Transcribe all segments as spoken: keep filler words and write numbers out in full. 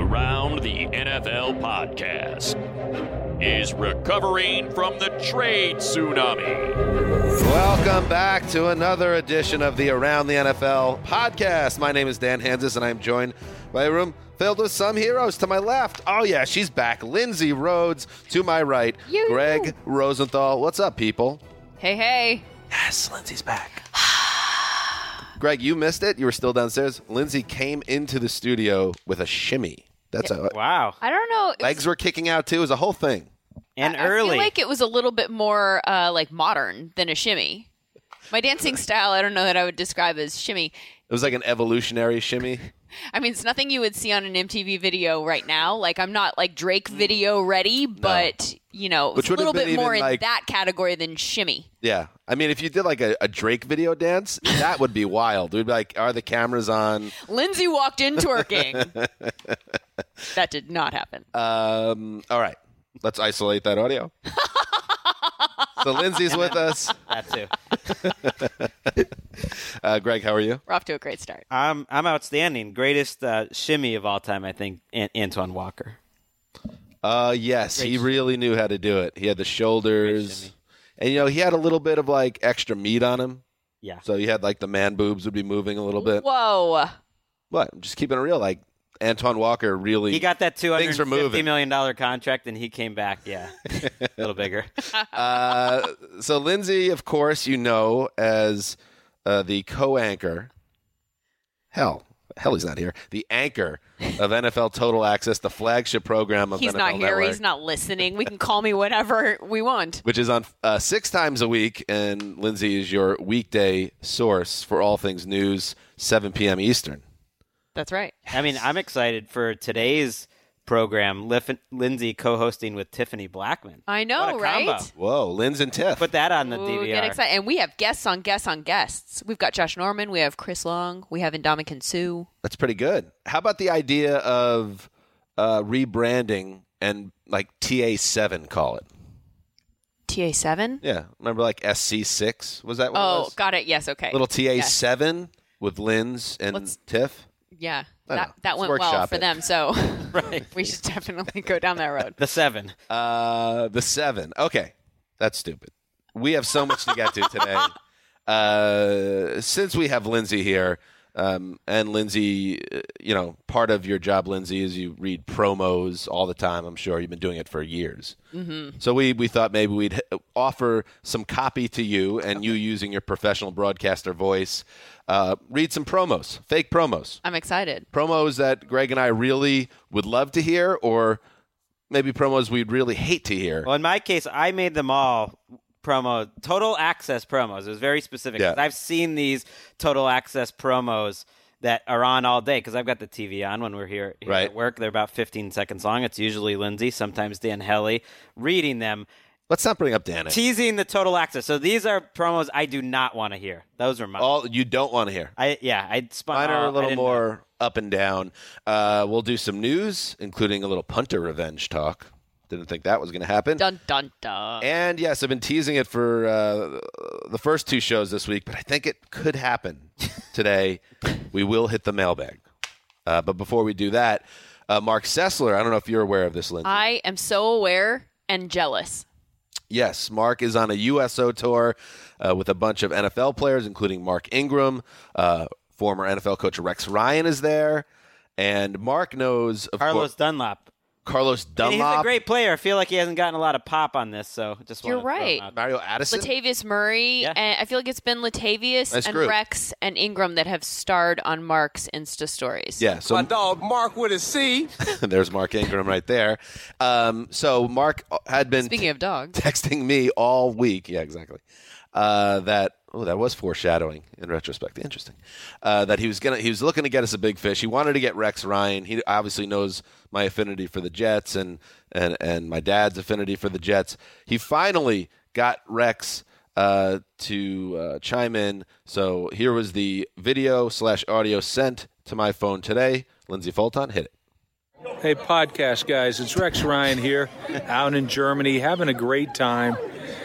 Around the N F L podcast is recovering from the trade tsunami. Welcome back to another edition of the Around the N F L podcast. My name is Dan Hansis, and I'm joined by a room filled with some heroes. To my left, oh yeah, she's back, Lindsay Rhodes. To my right, you. Greg Rosenthal. What's up, people? Hey, hey. Yes, Lindsay's back. Greg, you missed it. You were still downstairs. Lindsay came into the studio with a shimmy. That's yeah. a wow. I don't know. Legs were kicking out too. It was a whole thing. And I, early. I feel like it was a little bit more uh, like modern than a shimmy. My dancing style, I don't know that I would describe as shimmy. It was like an evolutionary shimmy. I mean, it's nothing you would see on an M T V video right now. Like, I'm not like Drake video ready, but no. you know, it's a little bit more in like, that category than shimmy. Yeah. I mean, if you did like a, a Drake video dance, that would be wild. We'd be like, are the cameras on? Lindsay walked in twerking. That did not happen. Um. All right. Let's isolate that audio. So Lindsay's with us. That too. uh, Greg, how are you? We're off to a great start. I'm I'm outstanding. Greatest uh, shimmy of all time, I think, An- Antoine Walker. Uh, yes, Great he shimmy. really knew how to do it. He had the shoulders, and you know he had a little bit of like extra meat on him. Yeah. So he had like the man boobs would be moving a little bit. Whoa. But I'm just keeping it real. Like Antoine Walker really. He got that two hundred fifty things were moving. million dollars contract, and he came back, yeah, a little bigger. uh, so Lindsay, of course, you know as uh, the co-anchor. Hell, hell, he's not here. The anchor of N F L Total Access, the flagship program of He's N F L not here. Network, He's not listening. We can call me whatever we want. which is on uh, six times a week. And Lindsay is your weekday source for all things news, seven p.m. Eastern. That's right. I mean, I'm excited for today's program. Lif- Lindsay co-hosting with Tiffany Blackman. I know, What a right? combo. Whoa, Linz and Tiff. Put that on the Ooh, D V R. get excited. And we have guests on guests on guests. We've got Josh Norman. We have Chris Long. We have Ndamukong Suh. That's pretty good. How about the idea of uh, rebranding and like T A seven, call it? T A seven? Yeah. Remember like S C six? Was that what it Oh, was? got it. Yes, okay. Little T A Yes. seven with Linz and Let's- Tiff? Yeah, I don't that, know. that Let's went well workshop for it. them, so Right. we should definitely go down that road. The seven. Uh, the seven. Okay. That's stupid. We have so much to get to today. Uh, since we have Lindsay here, um, and Lindsay, uh, you know, part of your job, Lindsay, is you read promos all the time. I'm sure you've been doing it for years. Mm-hmm. So we, we thought maybe we'd h- offer some copy to you, and you using your professional broadcaster voice, uh, read some promos, fake promos. I'm excited. Promos that Greg and I really would love to hear, or maybe promos we'd really hate to hear. Well, in my case, I made them all promo, total access promos. It was very specific. Yeah. I've seen these total access promos that are on all day because I've got the T V on when we're here, here Right. at work. They're about fifteen seconds long. It's usually Lindsay, sometimes Dan Helly, reading them, Let's not bring up Dan. teasing the total access. So these are promos I do not want to hear. Those are mine. All you don't want to hear. I yeah, I spun Mine are all- a I little didn't- more up and down. Uh, we'll do some news, including a little punter revenge talk. Didn't think that was going to happen. Dun, dun, dun. And yes, I've been teasing it for uh, the first two shows this week, but I think it could happen today. We will hit the mailbag. Uh, but before we do that, uh, Mark Sessler, I don't know if you're aware of this, Lindsay. I am so aware and jealous. Yes, Mark is on a U S O tour uh, with a bunch of N F L players, including Mark Ingram. Uh, former N F L coach Rex Ryan is there. And Mark knows, of Carlos course, Dunlap. Carlos And Dunlap. he's a great player. I feel like he hasn't gotten a lot of pop on this, so just You're wanted to throw him right. out. Mario Addison. Latavius Murray, Yeah. and I feel like it's been Latavius Nice and group. Rex and Ingram that have starred on Mark's Insta stories. Yeah, so My dog Mark with a C. there's Mark Ingram right there. Um, so Mark had been Speaking of dogs. texting me all week. Yeah, exactly. Uh, that oh, that was foreshadowing in retrospect. Interesting. Uh, that he was gonna he was looking to get us a big fish. He wanted to get Rex Ryan. He obviously knows my affinity for the Jets and and and my dad's affinity for the Jets. He finally got Rex uh, to uh, chime in. So here was the video slash audio sent to my phone today. Lindsay Fulton, hit it. Hey, podcast guys, it's Rex Ryan here, out in Germany, having a great time.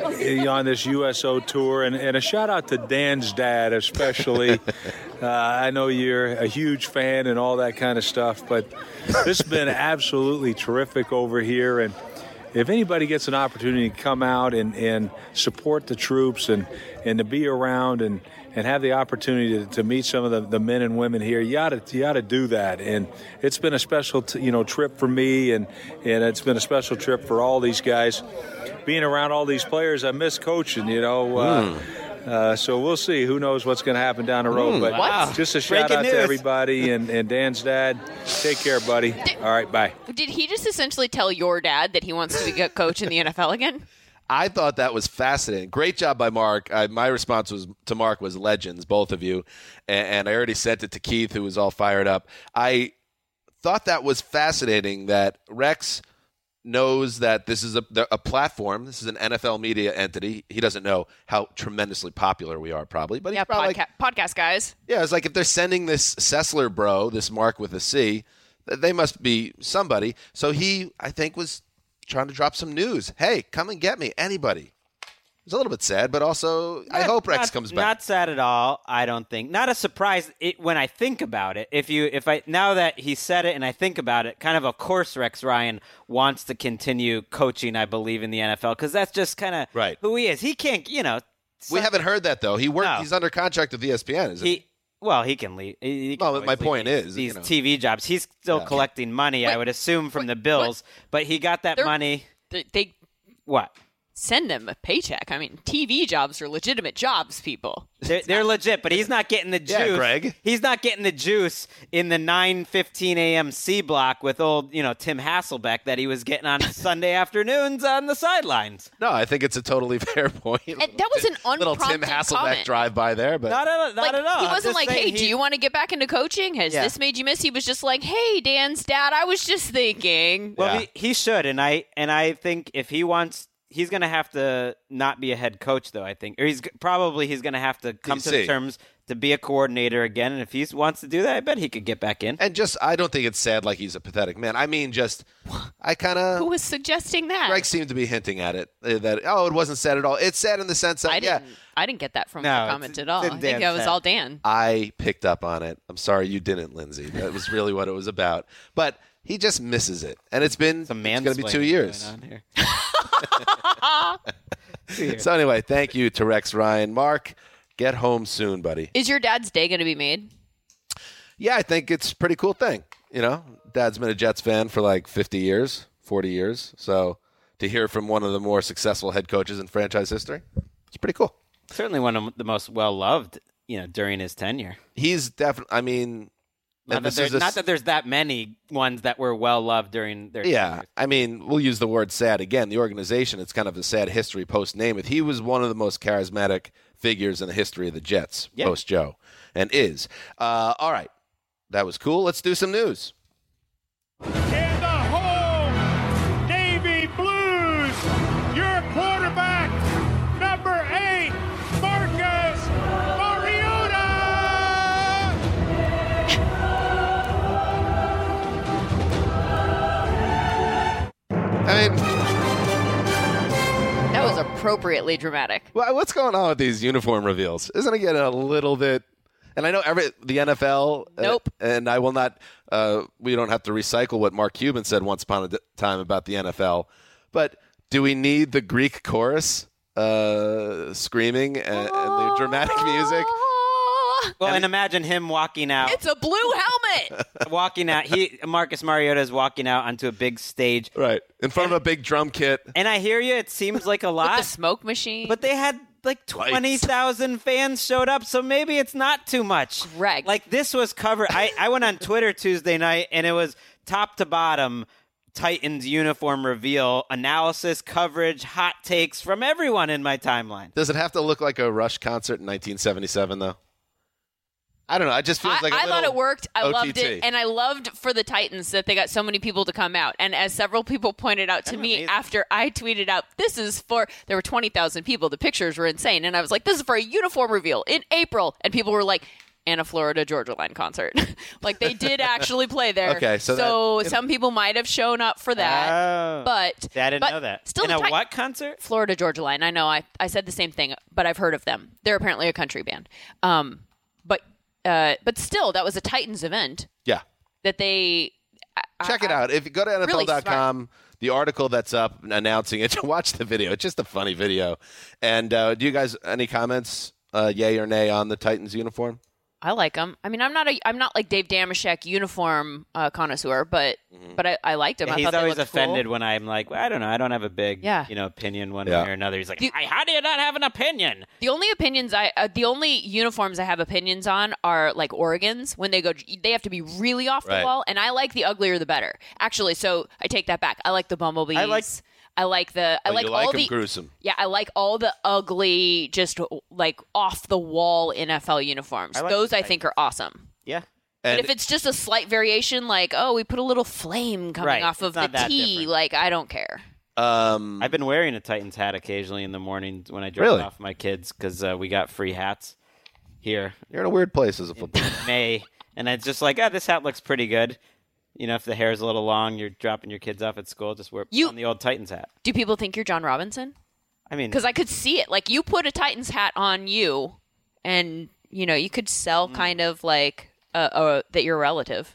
on this U S O tour, and, and a shout out to Dan's dad especially. uh, I know you're a huge fan and all that kind of stuff, but this has been absolutely terrific over here. And if anybody gets an opportunity to come out and, and support the troops and, and to be around and, and have the opportunity to, to meet some of the, the men and women here, you ought to, you ought to do that. And it's been a special t- you know trip for me, and, and it's been a special trip for all these guys. Being around all these players, I miss coaching, you know. Uh, mm. uh, so we'll see. Who knows what's going to happen down the road. Mm, but wow. just a shout Breaking out news. to everybody and, and Dan's dad. Take care, buddy. Did, all right, bye. Did he just essentially tell your dad that he wants to be a coach in the N F L again? I thought that was fascinating. Great job by Mark. I, my response was to Mark was legends, both of you. And, and I already sent it to Keith, who was all fired up. I thought that was fascinating that Rex knows that this is a, a platform. This is an N F L media entity. He doesn't know how tremendously popular we are, probably. But yeah, he's probably podca- like, podcast guys. Yeah, it's like if they're sending this Sessler bro, this Mark with a C, they must be somebody. So he, I think, was trying to drop some news. Hey, come and get me, anybody. It's a little bit sad, but also Not, I hope Rex not, comes back. Not sad at all. I don't think. Not a surprise. It, when I think about it, if you, if I now that he said it and I think about it, kind of, of course, Rex Ryan wants to continue coaching. I believe in the N F L because that's just kind of right. who he is. He can't, you know. We some, haven't heard that though. He worked. No. He's under contract with E S P N. Is he? it? Well, he can leave. He can Well, my point leave is, these you know. T V jobs. He's still Yeah. collecting money. Wait, I would assume from wait, the Bills, but he got that They're- money. They, they What? send him a paycheck. I mean, T V jobs are legitimate jobs, people. They're, they're legit, but he's not getting the juice. Yeah, Greg. He's not getting the juice in the nine fifteen a.m. C block with old, you know, Tim Hasselbeck that he was getting on Sunday afternoons on the sidelines. No, I think it's a totally fair point. And that was an little Tim unprompted Hasselbeck comment. drive by there, but Not at, not Like, at all. he I'm wasn't just like, saying hey, he- do you want to get back into coaching? Has Yeah. this made you miss? He was just like, hey, Dan's dad, I was just thinking. Well, Yeah. he, he should, and I and I think if he wants, he's going to have to not be a head coach, though. I think, or he's probably he's going to have to come D to C. the terms to be a coordinator again. And if he wants to do that, I bet he could get back in. and just I don't think it's sad like he's a pathetic man. I mean, just I kind Who of was suggesting that? Greg seemed to be hinting at it uh, that oh, it wasn't sad at all. It's sad in the sense that I yeah, didn't. I didn't get that from No, the comment it's- at all. it's I think Dan's that was head. all Dan. I picked up on it. I'm sorry you didn't, Lindsay. That was really what it was about. But he just misses it, and it's been Some it's going to be two mansplaining years. going on here. So anyway, thank you to Rex Ryan. Mark, get home soon, buddy. Is your dad's day going to be made? Yeah, I think it's a pretty cool thing. You know, Dad's been a Jets fan for like fifty years, forty years. So to hear from one of the more successful head coaches in franchise history, it's pretty cool. Certainly one of the most well loved, you know, during his tenure. He's definitely. I mean, Not and that, this there's, is a not s- that there's that many ones that were well loved during their Yeah, tenure. I mean, we'll use the word sad again. The organization, it's kind of a sad history post Namath. He was one of the most charismatic figures in the history of the Jets Yeah. post Joe, and is. Uh, all right, that was cool. Let's do some news. In the home Navy Blues, your quarterback, number eight, Marcus Mariota. I mean, That was appropriately dramatic. wha- what's going on with these uniform reveals? Isn't it getting a little bit? And I know every the N F L. uh, Nope. and I will not. Uh, we don't have to recycle what Mark Cuban said once upon a d- time about the N F L. But do we need the Greek chorus uh, screaming and, and the dramatic music? Well, and imagine him walking out. It's a blue helmet. walking out. He Marcus Mariota is walking out onto a big stage. Right. In front of a big drum kit. And I hear you. It seems like a With lot, the smoke machine. but they had like twenty thousand fans showed up, so maybe it's not too much. Greg. Like this was covered. I, I went on Twitter Tuesday night, and it was top to bottom Titans uniform reveal, analysis, coverage, hot takes from everyone in my timeline. Does it have to look like a Rush concert in nineteen seventy-seven, though? I don't know. It just feels I, like a I thought little it worked. I O T T. loved it. And I loved for the Titans that they got so many people to come out. And as several people pointed out to That's me amazing. after I tweeted out, this is for, there were twenty thousand people. The pictures were insane. And I was like, this is for a uniform reveal in April. And people were like, and a Florida Georgia Line concert. Like they did actually play there. Okay, so, so that, some people might have shown up for that. Oh, but I didn't but know that. Still in a ti- what concert? Florida Georgia Line. I know. I, I said the same thing, but I've heard of them. They're apparently a country band. Um, but uh, but still, that was a Titans event. Yeah. That they check I, it out. If you go to N F L dot com. Really the article that's up announcing it, watch the video. It's just a funny video. And uh, do you guys any comments, uh, yay or nay, on the Titans uniform? I like them. I mean, I'm not a, I'm not like Dave Damashek uniform uh, connoisseur, but mm-hmm. but I, I liked him. Yeah, I he's thought always they looked offended cool. when I'm like, well, I don't know, I don't have a big, yeah. you know, opinion one yeah. way or another. He's like, the, how do you not have an opinion? The only opinions I, uh, the only uniforms I have opinions on are like Oregon's when they go, they have to be really off the right. wall, and I like the uglier the better. Actually, so I take that back. I like the bumblebees. I like. I like the. I oh, like you all like the gruesome. Yeah, I like all the ugly, just like off the wall N F L uniforms. I like Those I think are awesome. Yeah. But And if it's just a slight variation, like oh, we put a little flame coming Right, off of it's the not that T, different. like I don't care. Um, I've been wearing a Titans hat occasionally in the morning when I drop Really? off my kids because uh, we got free hats here you're in a weird place as a football. in May, and it's just like, oh, this hat looks pretty good. You know, if the hair's a little long, you're dropping your kids off at school, just wear You- on the old Titans hat. Do people think you're John Robinson? I mean, Because I could see it. Like you put a Titans hat on you, and you know you could sell Mm. kind of like uh, uh, that you're a relative.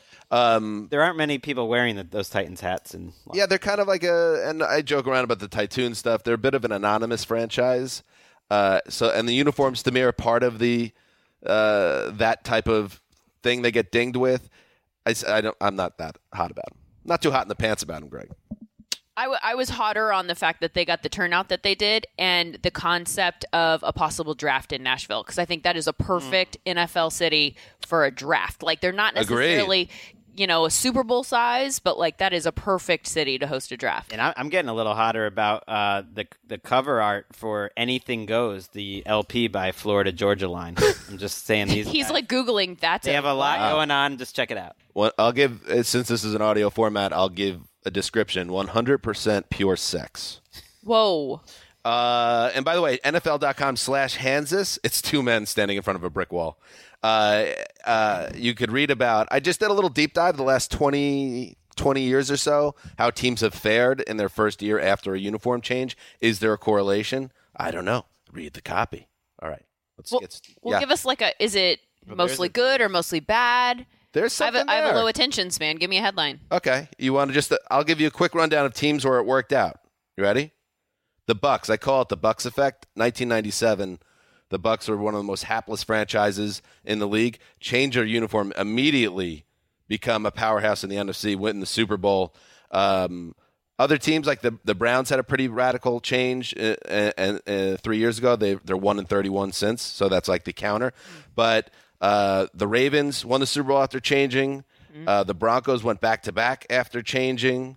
Um, there aren't many people wearing the, those Titans hats. And yeah, they're kind of like a, and I joke around about the Tytoon stuff. They're a bit of an anonymous franchise. Uh, so, and the uniforms to me are part of the uh, that type of thing they get dinged with. I, I don't. I'm not that hot about them. Not too hot in the pants about them, Greg. I, w- I was hotter on the fact that they got the turnout that they did and the concept of a possible draft in Nashville because I think that is a perfect N F L city for a draft. Like they're not necessarily, Agreed. you know, a Super Bowl size, but like that is a perfect city to host a draft. And I, I'm getting a little hotter about uh, the the cover art for Anything Goes, the L P by Florida Georgia Line. I'm just saying these. He's guys, like Googling that. they have a lot Wow. going on. Just check it out. Well, I'll give since this is an audio format. I'll give a description: one hundred percent pure sex. Whoa. Uh, and by the way, N F L dot com slash Hansis, it's two men standing in front of a brick wall. Uh, uh, you could read about, I just did a little deep dive the last twenty, twenty years or so, how teams have fared in their first year after a uniform change. Is there a correlation? I don't know. Read the copy. All right. Let's Well, get, well yeah. give us like a, is it mostly a- good or mostly bad? There's I have, something a, I have a there. low attention span. Give me a headline. Okay. You want to just, I'll give you a quick rundown of teams where it worked out. You ready? The Bucks. I call it the Bucks effect. nineteen ninety-seven, the Bucks were one of the most hapless franchises in the league. Change their uniform immediately, become a powerhouse in the N F C, win the Super Bowl. Um, other teams like the the Browns had a pretty radical change, uh, and uh, uh, three years ago they they're one and thirty-one since, so that's like the counter. But uh, the Ravens won the Super Bowl after changing. Uh, the Broncos went back to back after changing.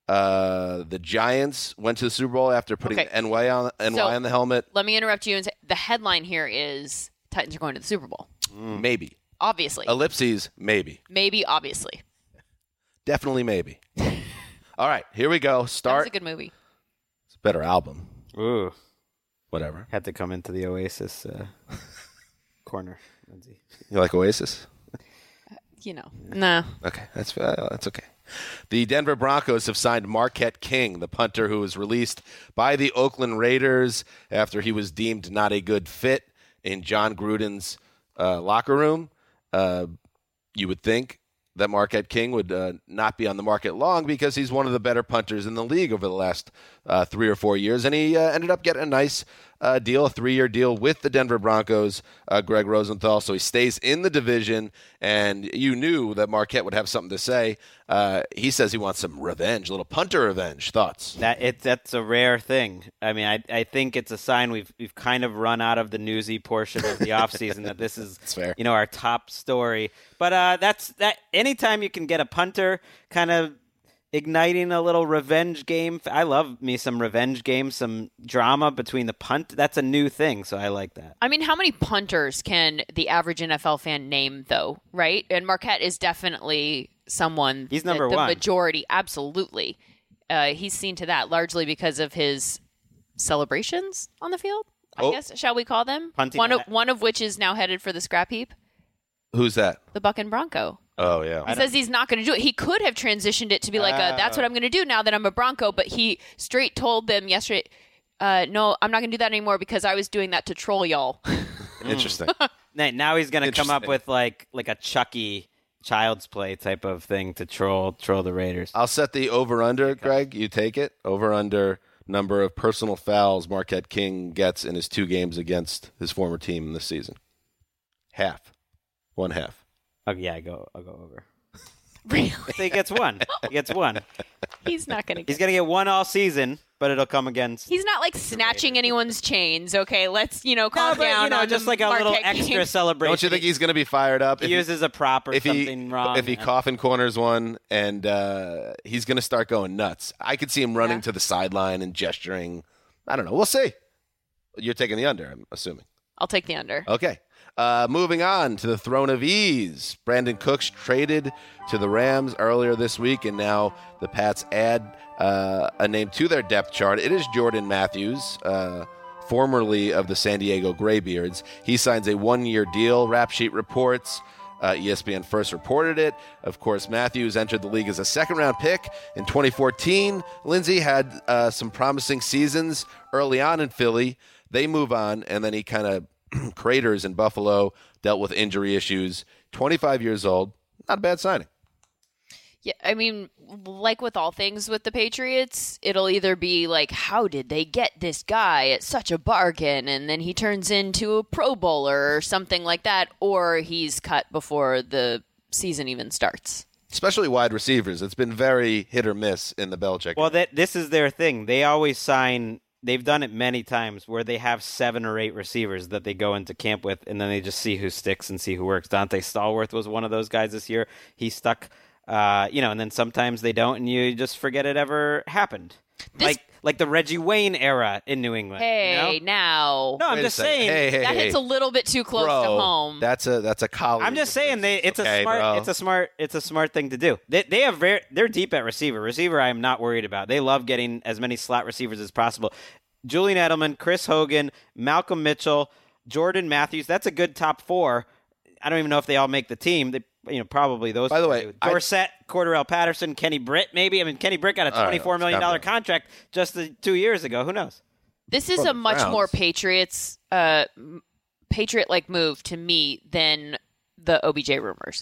Uh, the Giants went to the Super Bowl after putting Okay. N Y on N Y So- on the helmet. Let me interrupt you and say the headline here is Titans are going to the Super Bowl. Maybe. Obviously. Ellipses, maybe. Maybe, obviously. Definitely maybe. All right, here we go. That was Start. a good movie. It's a better album. Ooh, Whatever. had to come into the Oasis uh, corner, Lindsay. You like Oasis? You know. No. Okay, that's uh, that's okay. The Denver Broncos have signed Marquette King, the punter who was released by the Oakland Raiders after he was deemed not a good fit in John Gruden's uh, locker room. Uh, you would think that Marquette King would uh, not be on the market long because he's one of the better punters in the league over the last uh, three or four years. And he uh, ended up getting a nice uh, deal, a three-year deal with the Denver Broncos, uh, Greg Rosenthal. So he stays in the division, and you knew that Marquette would have something to say. Uh, he says he wants some revenge, a little punter revenge. Thoughts? That it that's a rare thing. I mean, I I think it's a sign we've we've kind of run out of the newsy portion of the offseason that this is fair. you know our top story. But uh, that's that. Anytime you can get a punter, kind of igniting a little revenge game. I love me some revenge game, some drama between the punt. That's a new thing, so I like that. I mean, how many punters can the average N F L fan name, though, right? And Marquette is definitely someone. He's number that the one. majority, absolutely. Uh, he's seen to that largely because of his celebrations on the field, I Oh. guess, shall we call them? Punting One of, and- one of which is now headed for the scrap heap. Who's that? The Buck and Bronco. Oh, yeah. He says he's not going to do it. He could have transitioned it to be like, a, that's what I'm going to do now that I'm a Bronco. But he straight told them yesterday, uh, no, I'm not going to do that anymore because I was doing that to troll y'all. Interesting. Now he's going to come up Interesting. with like like a Chucky Child's Play type of thing to troll troll the Raiders. I'll set the over-under, Greg. You take it. Over-under number of personal fouls Marquette King gets in his two games against his former team this season. Half. One half. Oh yeah, I go I'll go over. Really? So he gets one. He gets one. He's not going to get He's going to get one all season, but it'll come against. He's not like snatching anyone's chains. Okay, let's, you know, calm No, but, down. you know, on just the like a little Marquette extra King. celebration. Don't you think he's going to be fired up? he if uses a prop or if something he, wrong? If he coffin corners one, and uh, he's going to start going nuts. I could see him running Yeah. to the sideline and gesturing. I don't know. We'll see. You're taking the under, I'm assuming. I'll take the under. Okay. Uh, moving on to the throne of ease. Brandon Cooks traded to the Rams earlier this week, and now the Pats add uh, a name to their depth chart. It is Jordan Matthews, uh, formerly of the San Diego Graybeards. He signs a one-year deal. Rap Sheet reports. Uh, E S P N first reported it. Of course, Matthews entered the league as a second-round pick in twenty fourteen. Lindsey had uh, some promising seasons early on in Philly. They move on, and then he kind of craters in Buffalo, dealt with injury issues. twenty-five years old, not a bad signing. Yeah, I mean, like with all things with the Patriots, it'll either be like, how did they get this guy at such a bargain? And then he turns into a Pro Bowler or something like that, or he's cut before the season even starts. Especially wide receivers. It's been very hit or miss in the Belichick. Well, that this is their thing. They always sign. They've done it many times where they have seven or eight receivers that they go into camp with, and then they just see who sticks and see who works. Dante Stallworth was one of those guys this year. He stuck, uh, you know, and then sometimes they don't, and you just forget it ever happened. This- like like the Reggie Wayne era in New England. Hey, you know? now. No, I'm Wait a just second. saying. Hey, hey, that hey. hits a little bit too close Bro, to home. That's a that's a colleague. I'm just of saying his. they it's Okay, a smart bro. it's a smart it's a smart thing to do. They they have very they're deep at receiver. Receiver I am not worried about. They love getting as many slot receivers as possible. Julian Edelman, Chris Hogan, Malcolm Mitchell, Jordan Matthews. That's a good top four. I don't even know if they all make the team. They you know probably those. By the four way, do. I- Dorsett, Cordarrelle Patterson, Kenny Britt, maybe. I mean, Kenny Britt got a All right, twenty-four million dollar let's calm down. contract just the two years ago. Who knows? This is From a the much Browns. more Patriots, uh, Patriot-like move to me than the O B J rumors.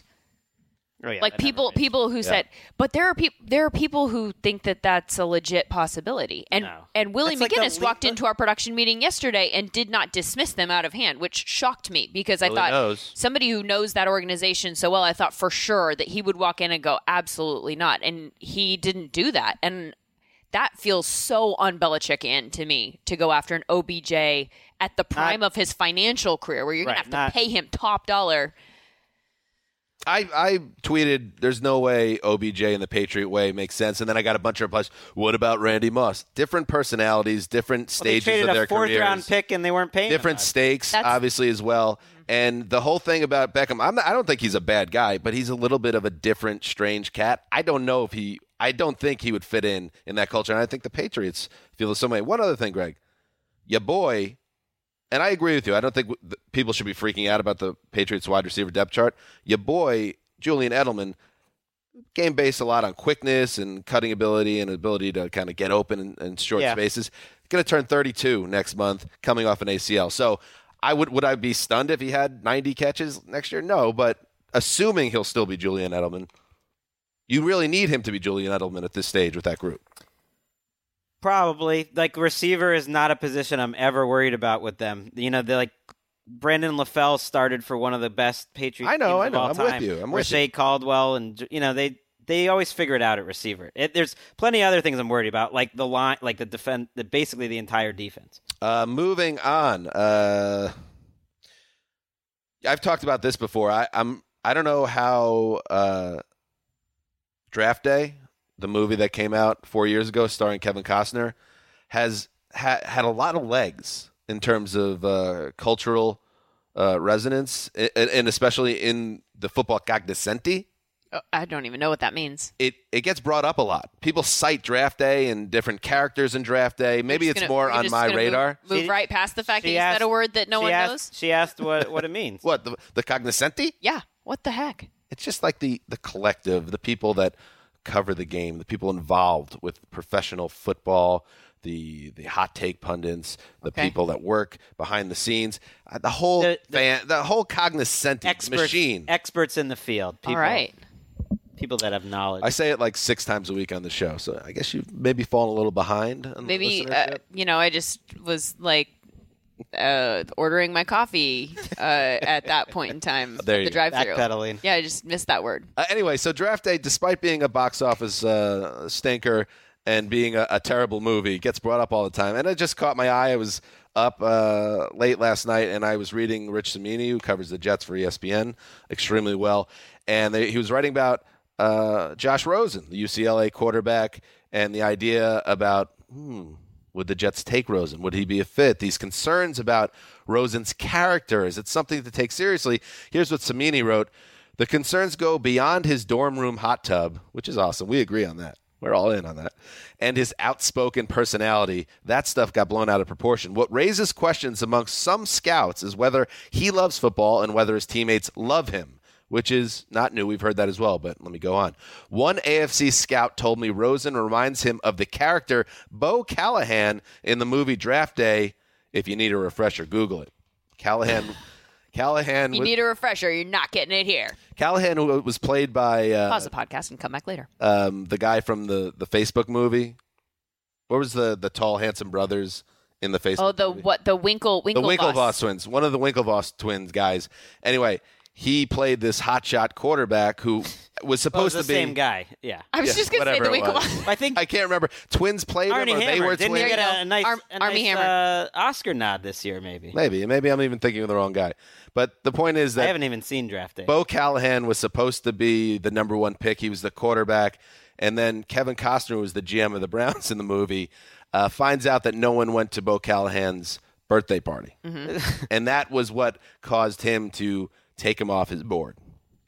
Oh, yeah, like that people, never makes people who said, but there are people, there are people who think that that's a legit possibility. And No. and Willie That's like the McGinnis le- walked into our production meeting yesterday and did not dismiss them out of hand, which shocked me because I Willie thought knows. somebody who knows that organization so well, I thought for sure that he would walk in and go, absolutely not, and he didn't do that. And that feels so un-Belichickian to me to go after an O B J at the prime of his financial career, where you're going Right, to have not- to pay him top dollar. I, I tweeted, there's no way O B J in the Patriot way makes sense. And then I got a bunch of replies. What about Randy Moss? Different personalities, different Well, they stages traded of their a fourth careers. round pick and they weren't paying him different much. stakes, That's- obviously, as well. And the whole thing about Beckham, I'm not, I don't think he's a bad guy, but he's a little bit of a different, strange cat. I don't know if he, I don't think he would fit in in that culture. And I think the Patriots feel the same way. One other thing, Greg, your boy, and I agree with you. I don't think w- people should be freaking out about the Patriots wide receiver depth chart. Your boy, Julian Edelman, game based a lot on quickness and cutting ability and ability to kind of get open in, in short Yeah. spaces. Going to turn thirty-two next month, coming off an A C L. So I would would I be stunned if he had ninety catches next year? No, but assuming he'll still be Julian Edelman, you really need him to be Julian Edelman at this stage with that group. Probably. Like, receiver is not a position I'm ever worried about with them. You know, they're like, Brandon LaFell started for one of the best Patriots I know, teams I of know. all I'm with time. you. I'm with Rashae Caldwell, and, you know, they they always figure it out at receiver. It, there's plenty of other things I'm worried about, like the line, like the defense, the, basically the entire defense. Uh, moving on. Uh, I've talked about this before. I, I'm. I don't know how uh, Draft Day, the movie that came out four years ago, starring Kevin Costner, has ha- had a lot of legs in terms of uh, cultural uh, resonance, and, and especially in the football cognoscenti. Oh, I don't even know what that means. It it gets brought up a lot. People cite Draft Day and different characters in Draft Day. Maybe We're it's just gonna- more we're on just my gonna radar. Move, move She- right past the fact that she you asked- said a word that no she one asked, knows. She asked what, what it means. What, the, the cognoscenti? Yeah. What the heck? It's just like the, the collective, the people that cover the game, the people involved with professional football, the the hot take pundits, the okay. people that work behind the scenes, uh, the whole the, the, fan, the whole cognoscent experts, machine. Experts in the field. People, All right. People that have knowledge. I say it like six times a week on the show, so I guess you've maybe fallen a little behind. On Maybe, the uh, you know, I just was like uh, ordering my coffee uh, at that point in time. There you the go. drive-thru. Backpedaling. Yeah, I just missed that word. Uh, anyway, so Draft Day, despite being a box office uh, stinker and being a, a terrible movie, gets brought up all the time. And it just caught my eye. I was up uh, late last night, and I was reading Rich Cimini, who covers the Jets for E S P N extremely well. And they, he was writing about uh, Josh Rosen, the U C L A quarterback, and the idea about, hmm, would the Jets take Rosen? Would he be a fit? These concerns about Rosen's character. Is it something to take seriously? Here's what Cimini wrote. The concerns go beyond his dorm room hot tub, which is awesome. We agree on that. We're all in on that. And his outspoken personality. That stuff got blown out of proportion. What raises questions amongst some scouts is whether he loves football and whether his teammates love him, which is not new. We've heard that as well, but let me go on. One A F C scout told me Rosen reminds him of the character Bo Callahan in the movie Draft Day. If you need a refresher, Google it. Callahan... Callahan. You was, need a refresher. You're not getting it here. Callahan who was played by uh, pause the podcast and come back later. Um, the guy from the, the Facebook movie. What was the, the tall handsome brothers in the Facebook? Oh, the movie? what? The Winkle Winklevoss. The Winklevoss twins. One of the Winklevoss twins guys. Anyway, he played this hotshot quarterback who was supposed oh, it was to the be same guy. Yeah. I was Yeah, just going to say the whatever it was. Winklevoss. I think I can't remember. Twins played Armie him, or they Hammer. were Didn't twins. he get a nice, Arm- a Armie nice Hammer. uh, Oscar nod this year? Maybe. Maybe. Maybe I'm even thinking of the wrong guy. But the point is I that haven't even seen Draft Day. Bo Callahan was supposed to be the number one pick. He was the quarterback. And then Kevin Costner, who was the G M of the Browns in the movie, uh, finds out that no one went to Bo Callahan's birthday party. Mm-hmm. And that was what caused him to take him off his board.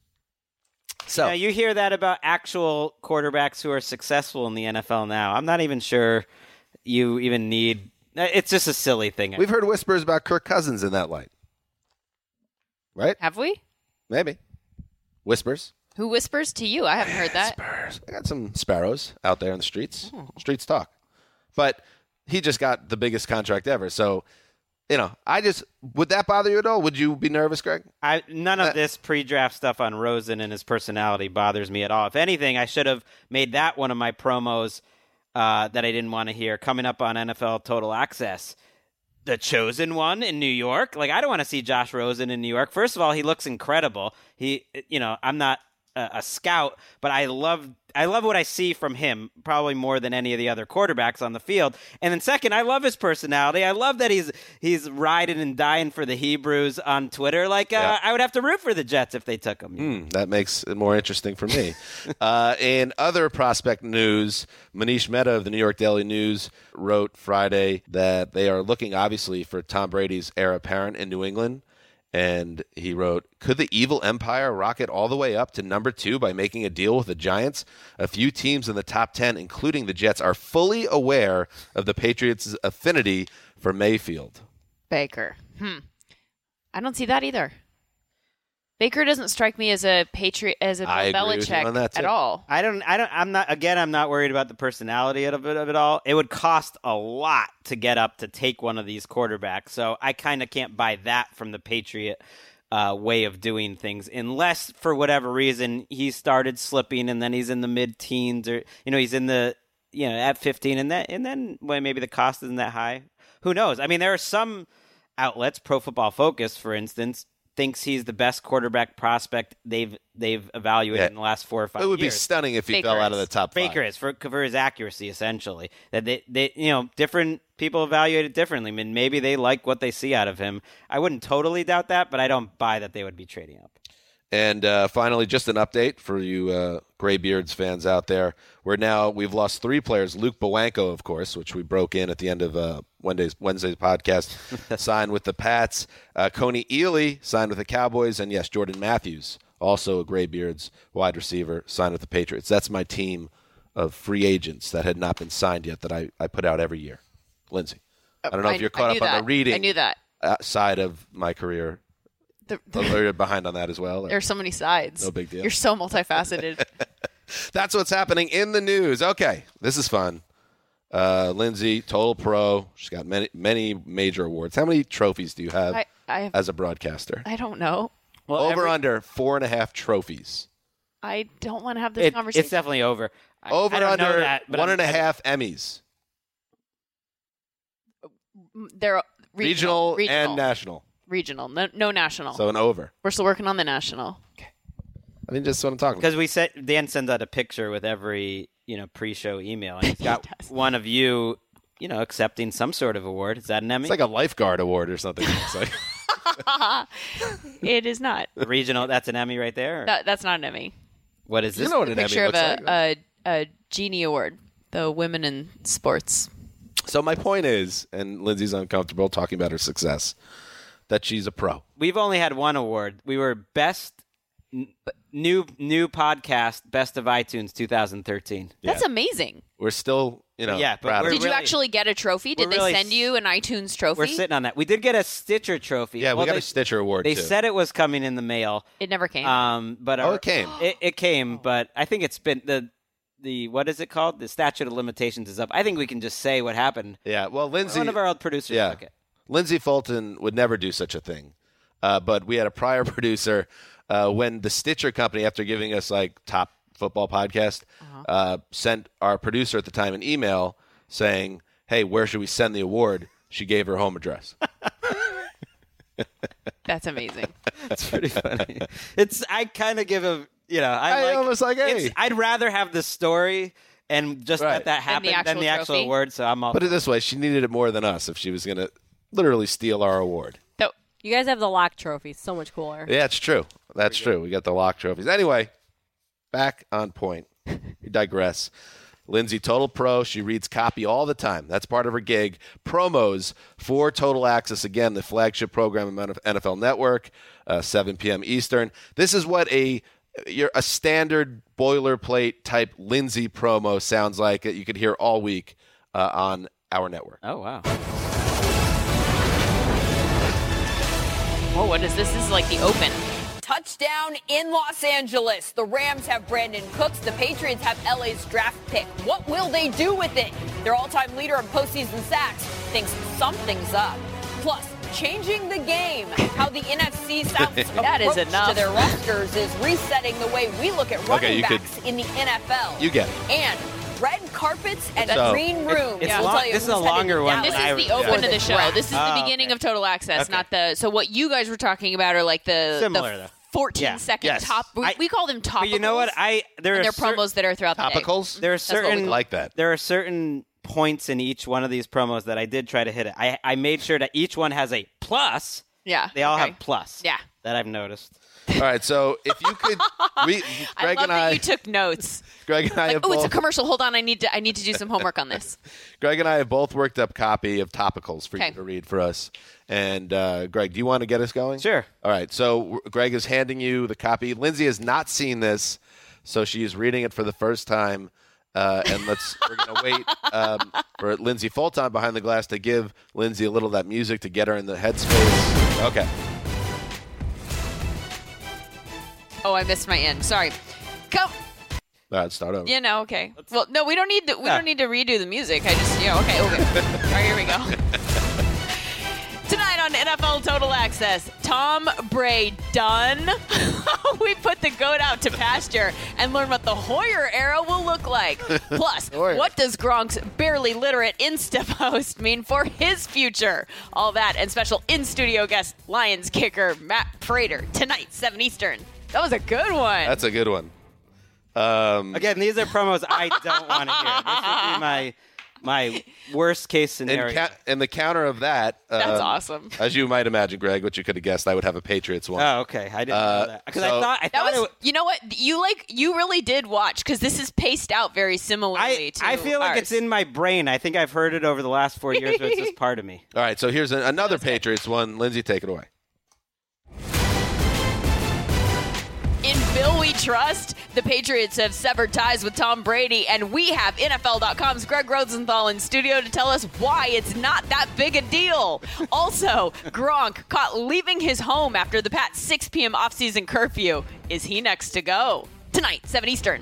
So now, you hear that about actual quarterbacks who are successful in the N F L now. I'm not even sure you even need – it's just a silly thing. We've heard whispers about Kirk Cousins in that light. Right? Have we? Maybe. Whispers. Who whispers to you? I haven't heard that. Whispers. I got some sparrows out there in the streets. Oh. Streets talk. But he just got the biggest contract ever. So, you know, I just – would that bother you at all? Would you be nervous, Greg? I None of Uh, this pre-draft stuff on Rosen and his personality bothers me at all. If anything, I should have made that one of my promos uh, that I didn't want to hear coming up on N F L Total Access. The chosen one in New York. Like, I don't want to see Josh Rosen in New York. First of all, he looks incredible. He, you know, I'm not a, a scout, but I love, I love what I see from him, probably more than any of the other quarterbacks on the field. And then second, I love his personality. I love that he's he's riding and dying for the Hebrews on Twitter. Like, uh, Yeah. I would have to root for the Jets if they took him. Mm, that makes it more interesting for me. uh, in other prospect news, Manish Mehta of the New York Daily News wrote Friday that they are looking, obviously, for Tom Brady's heir apparent in New England. And he wrote, could the evil empire rocket all the way up to number two by making a deal with the Giants? A few teams in the top ten, including the Jets, are fully aware of the Patriots' affinity for Mayfield. Baker. Hmm. I don't see that either. Baker doesn't strike me as a patriot, as a Bill I agree with you Belichick on that, too. at all. I don't, I don't, I'm not, again, I'm not worried about the personality of it, of it all. It would cost a lot to get up to take one of these quarterbacks. So I kind of can't buy that from the Patriot uh, way of doing things, unless for whatever reason he started slipping and then he's in the mid teens or, you know, he's in the, you know, at fifteen and that, and then well, maybe the cost isn't that high. Who knows? I mean, there are some outlets, Pro Football Focus, for instance, thinks he's the best quarterback prospect they've they've evaluated Yeah. in the last four or five years. It would be stunning if he Baker fell out of is. the top five. Baker is for for his accuracy, essentially. That they, they you know different people evaluate it differently. I mean, maybe they like what they see out of him. I wouldn't totally doubt that, but I don't buy that they would be trading up. And uh, finally, just an update for you uh, Graybeards fans out there. We're now, we've lost three players. Luke Bowanko, of course, which we broke in at the end of uh, Wednesday's, Wednesday's podcast, signed with the Pats. Uh, Coney Ealy signed with the Cowboys. And, yes, Jordan Matthews, also a Graybeards wide receiver, signed with the Patriots. That's my team of free agents that had not been signed yet that I, I put out every year. Lindsay, I don't know I- if you're I caught knew up on that. the reading I knew that. uh, side of my career. The, the, Or you're behind on that as well? Or? There's so many sides. No big deal. You're so multifaceted. That's what's happening in the news. Okay, this is fun. Uh, Lindsay, total pro. She's got many many major awards. How many trophies do you have, I, I have, as a broadcaster? I don't know. Well, over every, under four and a half trophies. I don't want to have this it, conversation. It's definitely over. I, Over I don't under know that, but one I'm- and a I- half Emmys, They're regional, regional, regional and national. regional. No, no national. So an over. We're still working on the national. I mean, just what I'm talking about. Because we said Dan sends out a picture with every you know pre-show email, and he's got one of you, you know, accepting some sort of award. Is that an Emmy? It's like a lifeguard award or something. It's like, It is not. regional. That's an Emmy right there. Or That, that's not an Emmy. what is this? you know what an Picture Emmy of looks a, like. a, a Genie Award, the women in sports. So my point is, and Lindsay's uncomfortable talking about her success, that she's a pro. We've only had one award. We were best n- new new podcast, best of iTunes, twenty thirteen. That's amazing. We're still, you know, Yeah, but proud of we're it. Did you really- actually get a trophy? Did we're they really send s- you an iTunes trophy? We're sitting on that. We did get a Stitcher trophy. Yeah, we Well, got they, a Stitcher award They too. said it was coming in the mail. It never came. Um, but Oh, our- it came. It, it came, but I think it's been the the what is it called? The statute of limitations is up. I think we can just say what happened. Yeah, well, Lindsay, One of our old producers yeah, took it. Lindsay Fulton would never do such a thing. Uh, but we had a prior producer uh, when the Stitcher company, after giving us like top football podcast, uh-huh. uh, sent our producer at the time an email saying, "Hey, where should we send the award?" She gave her home address. That's amazing. That's pretty funny. It's I kind of give a you know I, I like, almost like, hey. it's- I'd rather have the story and just Right. let that happen the than actual the actual trophy? award. So I'm all Put it this way, she needed it more than us if she was going to literally steal our award. So, You guys have the lock trophy. So much cooler. Yeah, it's true. That's true. We got the lock trophies. Anyway, back on point. We digress. Lindsay, total pro. She reads copy all the time. That's part of her gig. Promos for Total Access. Again, the flagship program of N F L Network, uh, seven p.m. Eastern. This is what a you're a standard boilerplate type Lindsay promo sounds like that you could hear all week uh, on our network. oh wow. whoa, what is this? This is like the open. Touchdown in Los Angeles. The Rams have Brandon Cooks. The Patriots have L A's draft pick. What will they do with it? Their all-time leader in postseason sacks thinks something's up. Plus, changing the game. How the N F C South's That is approach enough. to their rosters is resetting the way we look at running Okay, you backs could- in the N F L. You get it. And red carpets and So, green rooms. it's will long- tell you this is who's a headed longer to one Dallas This I- is the yeah. open for of the show. draft. This is Oh, the beginning okay. of Total Access, Okay. not the. So what you guys were talking about are like the, Similar, the though. fourteen Yeah. second Yes. top. We, I- we call them topicals. But you know what? I there and are they're cer- promos that are throughout the day. Topicals? There are what we certain call like that. There are certain points in each one of these promos that I did try to hit it. I I made sure that each one has a plus. Yeah, They all okay. have plus. Yeah. That I've noticed. All right, so if you could, we, I Greg love and that I, you took notes. Greg and I Like, have oh, it's a both, commercial. Hold on, I need to. I need to do some homework on this. Greg and I have both worked up copy of topicals for Okay. you to read for us. And uh, Greg, do you want to get us going? Sure. All right, so Greg is handing you the copy. Lindsay has not seen this, so she is reading it for the first time. Uh, and let's we're gonna wait um, for Lindsay Fulton behind the glass to give Lindsay a little of that music to get her in the headspace. Okay. Oh, I missed my end. Sorry. Go. All right, start over. You know, okay. Well, no, we don't need to. We Yeah. don't need to redo the music. I just, you know, okay, okay. All right, here we go. Tonight on N F L Total Access, Tom Brady done. We put the goat out to pasture and learn what the Hoyer era will look like. Plus, Hoyer. what does Gronk's barely literate Insta post mean for his future? All that and special in-studio guest Lions kicker Matt Prater tonight, seven Eastern. That was a good one. That's a good one. Um, Again, these are promos I don't want to hear. This would be my my worst case in, scenario. ca- in the counter of that, That's um, awesome. As you might imagine, Greg, what you could have guessed, I would have a Patriots one. oh, okay. I didn't Uh, know that because so- I thought I That thought was, it, you know what? You like, you really did watch because this is paced out very similarly I to I feel like ours. it's in my brain. I think I've heard it over the last four years, but it's just part of me. All right, so here's a, another Patriots one. Lindsay, take it away. In Will we trust? The Patriots have severed ties with Tom Brady, and we have N F L dot com's Greg Rosenthal in studio to tell us why it's not that big a deal. Also, Gronk caught leaving his home after the Pats' six p.m. offseason curfew. Is he next to go? Tonight, seven Eastern.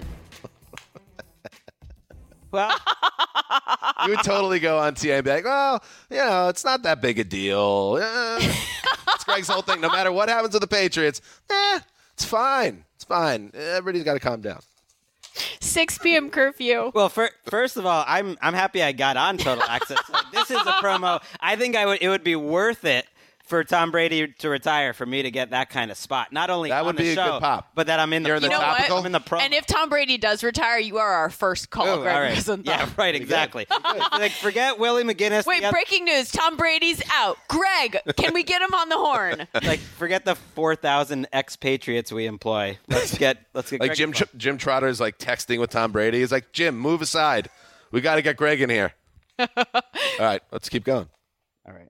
Well, you would totally go on T A and be like, well, you know, it's not that big a deal. Eh. It's Greg's whole thing. No matter what happens with the Patriots, eh, it's fine. It's fine. Everybody's got to calm down. six p.m. curfew. Well, for, first of all, I'm I'm happy I got on Total Access. Like, this is a promo. I think I would it would be worth it for Tom Brady to retire for me to get that kind of spot. Not only that on would the be show, a good pop, but that I'm in the, You're in the you know topical. What? I'm in the promo. And if Tom Brady does retire, you are our first call, Ooh, Greg all right. Rosenthal. Yeah, right, exactly. Like, forget Willie McGinnis. Wait, forget, breaking news. Tom Brady's out. Greg, can we get him on the horn? Like, forget the four thousand expatriates we employ. Let's get let's get like Greg Jim involved. Tr- Jim Trotter's like texting with Tom Brady. He's like, Jim, move aside. We got to get Greg in here. All right, let's keep going. All right.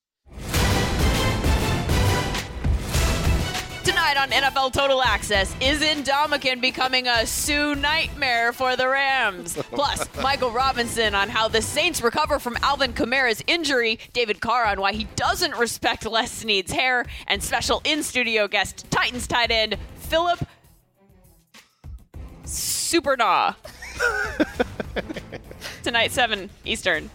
Tonight on N F L Total Access, is Ndamukong becoming a Sue nightmare for the Rams? Plus, Michael Robinson on how the Saints recover from Alvin Kamara's injury, David Carr on why he doesn't respect Les Snead's hair, and special in-studio guest Titans tight end Philip Supernaw. Tonight, seven Eastern.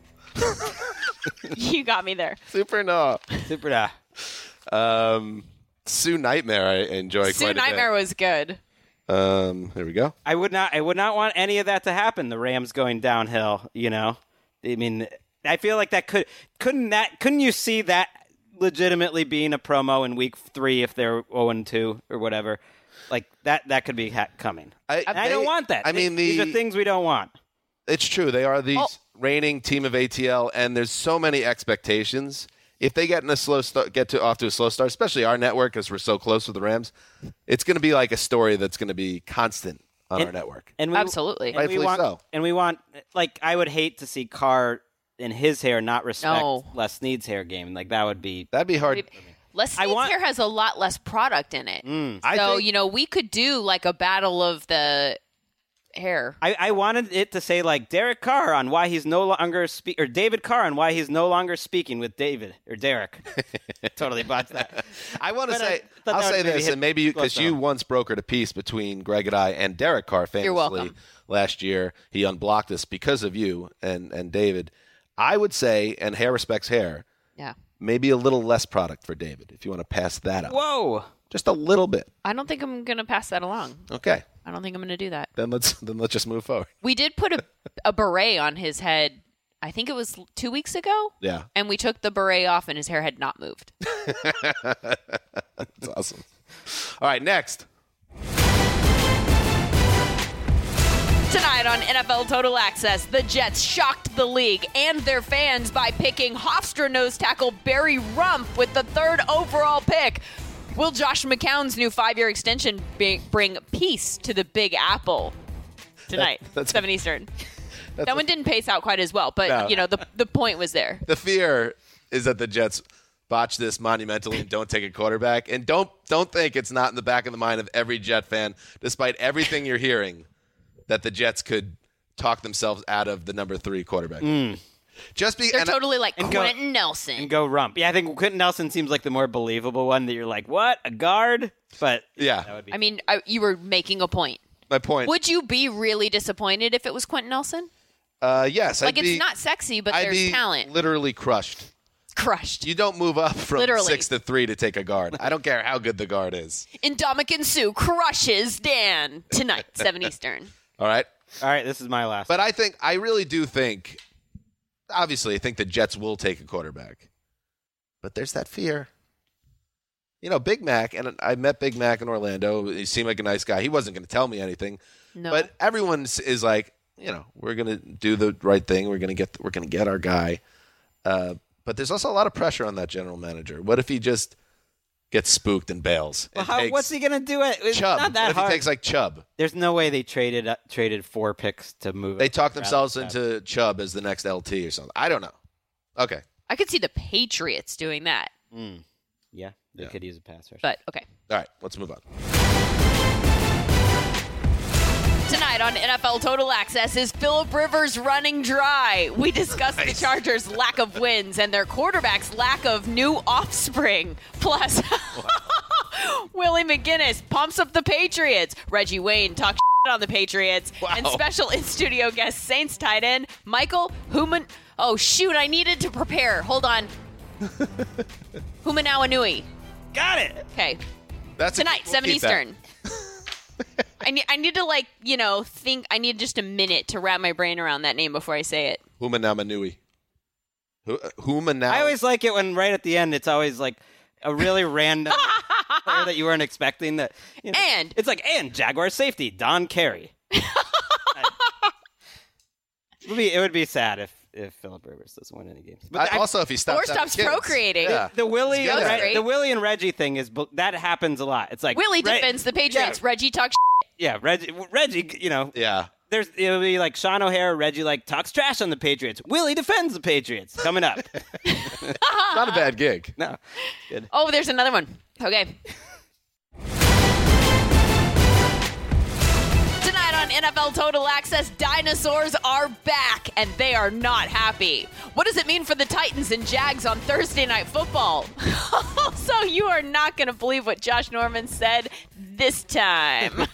You got me there. Super no. Super da. Um, Sue Nightmare, I enjoy Sue quite a bit. Nightmare was good. Um, there we go. I would not. I would not want any of that to happen. The Rams going downhill. You know. I mean, I feel like that could couldn't that couldn't you see that legitimately being a promo in week three if they're zero and two or whatever. Like that. That could be ha- coming. I, And I they- don't want that. I mean, these the, are things we don't want. It's true. They are the Oh. reigning team of A T L, and there's so many expectations. If they get in a slow start, get to off to a slow start, especially our network, because we're so close with the Rams, it's going to be like a story that's going to be constant on And- our network. And we, Absolutely. and we Rightfully want, so. And we want, like, I would hate to see Carr in his hair not respect No. Les Snead's hair game. Like, that would be. That'd be hard. Les Snead's want- hair has a lot less product in it. I So, think- you know, we could do like a battle of the hair. I, I wanted it to say, like, Derek Carr on why he's no longer speak or David Carr on why he's no longer speaking with David or Derek. Totally botched that. I want to But I say, thought I'll that say would maybe this, hit and maybe close because to you home. once brokered a peace between Greg and I and Derek Carr famously You're welcome. last year. He unblocked us because of you and, and David. I would say, and hair respects hair, Yeah. maybe a little less product for David if you want to pass that up. Whoa. Just a little bit. I don't think I'm going to pass that along. Okay. I don't think I'm going to do that. Then let's then let's just move forward. We did put a, a beret on his head, I think it was two weeks ago. Yeah. And we took the beret off and his hair had not moved. That's awesome. All right, next. Tonight on N F L Total Access, the Jets shocked the league and their fans by picking Hofstra nose tackle Barry Rump with the third overall pick. Will Josh McCown's new five-year extension be- bring peace to the Big Apple? Tonight, That- that's- seven Eastern. That's That one didn't pace out quite as well, but, No. you know, the the point was there. The fear is that the Jets botch this monumentally and don't take a quarterback. And don't don't think it's not in the back of the mind of every Jet fan, despite everything you're hearing, that the Jets could talk themselves out of the number three quarterback. Just be They're and, totally like and go- Quentin Nelson. And go Rump. Yeah, I think Quentin Nelson seems like the more believable one that you're like, what? A guard? But Yeah. that would be. I mean, I, you were making a point. my point. Would you be really disappointed if it was Quentin Nelson? Uh, yes, Like, I'd it's be, not sexy, but I'd there's be talent. literally crushed. Crushed. You don't move up from Literally. six to three to take a guard. I don't care how good the guard is. Ndamukong Suh crushes Dan tonight, seven Eastern. All right. All right, this is my last. But I think, I really do think, obviously, I think the Jets will take a quarterback. But there's that fear. You know, Big Mac, and I met Big Mac in Orlando. He seemed like a nice guy. He wasn't going to tell me anything. No. But everyone is like, you know, we're going to do the right thing. We're going to get we're going to get our guy. Uh, but there's also a lot of pressure on that general manager. What if he just gets spooked and bails? Well, and how, takes what's he gonna do? It it's Chubb. not that what if hard. he takes like Chubb? There's no way they traded uh, traded four picks to move. They it. talk themselves Rather- into Chubb as the next L T or something. I don't know. Okay. I could see the Patriots doing that, Mm. Yeah, they Yeah. could use a pass rush. but okay. All right. Let's move on. Tonight on N F L Total Access, is Phillip Rivers running dry? We discuss nice. the Chargers' lack of wins and their quarterback's lack of new offspring. Plus, Willie McGinnis pumps up the Patriots. Reggie Wayne talks shit on the Patriots. Wow. And special in-studio guest Saints tight end Michael Human. Oh, shoot, I needed to prepare. Hold on. Humanawanui. Got it. Okay. That's Tonight, we'll seven Eastern. I need, I need to, like, you know, think. I need just a minute to wrap my brain around that name before I say it. Humanamanui. Humanau. I always like it when right at the end it's always like a really random player that you weren't expecting. That you know, and it's like and Jaguar safety Don Carey. it would be it would be sad if. If Phillip Rivers doesn't win any games, but I, also if he stops or stops procreating, yeah. the Willie, Re- the Willie and Reggie thing is that happens a lot. It's like Willie Re- defends the Patriots, yeah. Reggie talks. Yeah, Reggie, Reggie, you know, yeah. There's it'll be like Sean O'Hara, Reggie like talks trash on the Patriots. Willie defends the Patriots. Coming up, not a bad gig. No, good. Oh, there's another one. Okay. On N F L Total Access, dinosaurs are back, and they are not happy. What does it mean for the Titans and Jags on Thursday Night Football? So you are not going to believe what Josh Norman said this time.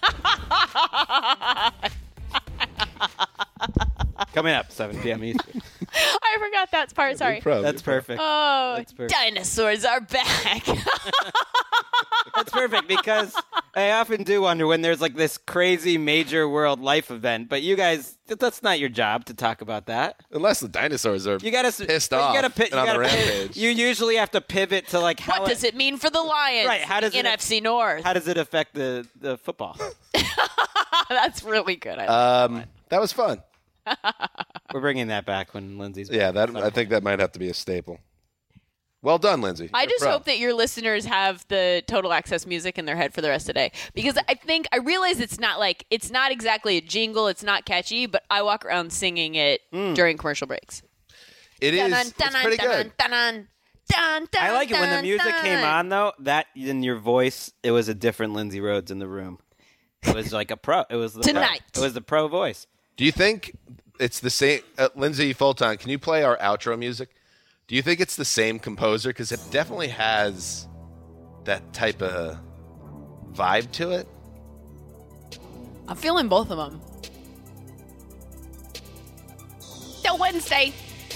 Coming up, seven p.m. Eastern. I forgot that part. Sorry. Proud, That's perfect. Oh, That's perfect. Dinosaurs are back. That's perfect because I often do wonder when there's like this crazy major world life event, but you guys, that's not your job to talk about that. Unless the dinosaurs are you gotta, pissed you off gotta, pi- and on you the gotta rampage. pivot. You usually have to pivot to like how what it, does it mean for the Lions? Right, how does N F C it, North? How does it affect the, the football? That's really good. I um, that. that was fun. We're bringing that back when Lindsay's back. Yeah, that I think that might have to be a staple. Well done, Lindsay. I You're just pro. hope that your listeners have the Total Access music in their head for the rest of the day. Because I think, I realize it's not like, it's not exactly a jingle, it's not catchy, but I walk around singing it mm. during commercial breaks. It is, it's pretty good. I like it when the music came on, though, that in your voice, it was a different Lindsay Rhodes in the room. It was like a pro. It was the Tonight. Pro. It was the pro voice. Do you think it's the same? Uh, Lindsay Fulton, can you play our outro music? Do you think it's the same composer? Because it definitely has that type of vibe to it. I'm feeling both of them. Till Wednesday.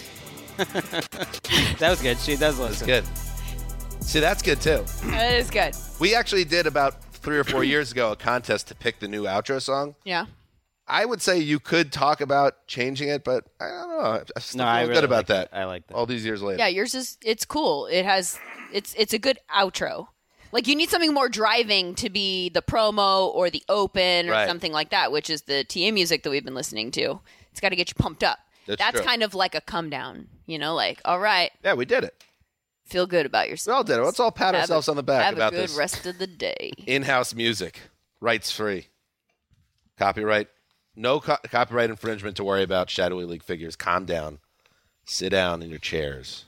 That was good. She does listen. Good. See, that's good too. That is good. We actually did about three or four years ago a contest to pick the new outro song. Yeah. I would say you could talk about changing it, but I don't know. I still no, feel I good really about like that. that. I like that. All these years later. Yeah, yours is, it's cool. It has, it's it's a good outro. Like, you need something more driving to be the promo or the open or right. something like that, which is the T A music that we've been listening to. It's got to get you pumped up. That's, That's true. kind of like a come down, you know, like, all right. Yeah, we did it. Feel good about yourself. We all did it. Let's all pat have ourselves a, on the back have about a good this. rest of the day. In-house music, rights free, copyright, no co- copyright infringement to worry about. Shadowy League figures. Calm down. Sit down in your chairs.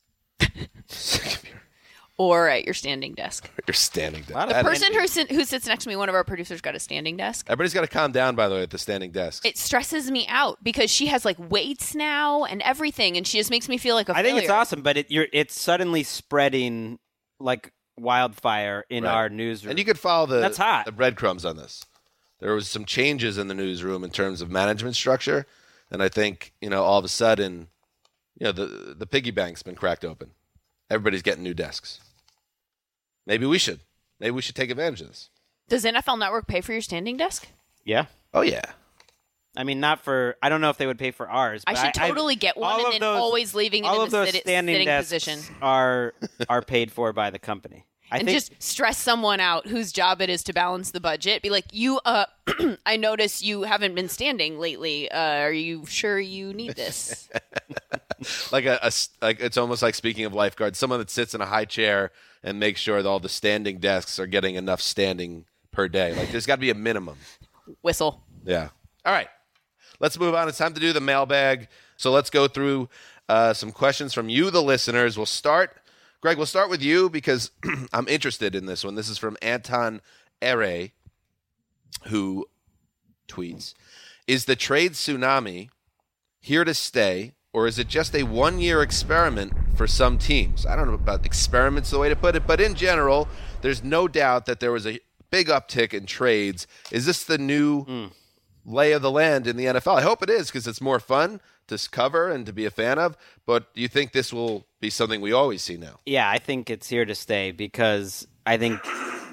Or at your standing desk. Your standing desk. The person who, sit, who sits next to me, one of our producers, got a standing desk. Everybody's got to calm down, by the way, at the standing desk. It stresses me out because she has like weights now and everything, and she just makes me feel like a I think failure. it's awesome, but it, you're, it's suddenly spreading like wildfire in Right. our newsroom. And you could follow the, That's hot. the breadcrumbs on this. There was some changes in the newsroom in terms of management structure, and I think, you know, all of a sudden, you know, the the piggy bank's been cracked open. Everybody's getting new desks. Maybe we should. Maybe we should take advantage of this. Does N F L Network pay for your standing desk? Yeah. Oh, yeah. I mean, not for. I don't know if they would pay for ours. I but should totally get one all and of then those- always leaving it all in of the those sit- standing sitting desks position. are are paid for by the company. I and think just stress someone out whose job it is to balance the budget. Be like, you, uh, I notice you haven't been standing lately. Uh, are you sure you need this? like a, a like it's almost like, speaking of lifeguards, someone that sits in a high chair and makes sure that all the standing desks are getting enough standing per day. Like, there's got to be a minimum. Whistle. Yeah. All right. Let's move on. It's time to do the mailbag. So let's go through uh, some questions from you, the listeners. We'll start. Greg, we'll start with you because I'm interested in this one. This is from Anton Ere, who tweets, is the trade tsunami here to stay, or is it just a one-year experiment for some teams? I don't know about experiments the way to put it, but in general, there's no doubt that there was a big uptick in trades. Is this the new mm. lay of the land in the N F L? I hope it is, because it's more fun to cover and to be a fan of, but do you think this will be something we always see now? Yeah, I think it's here to stay, because I think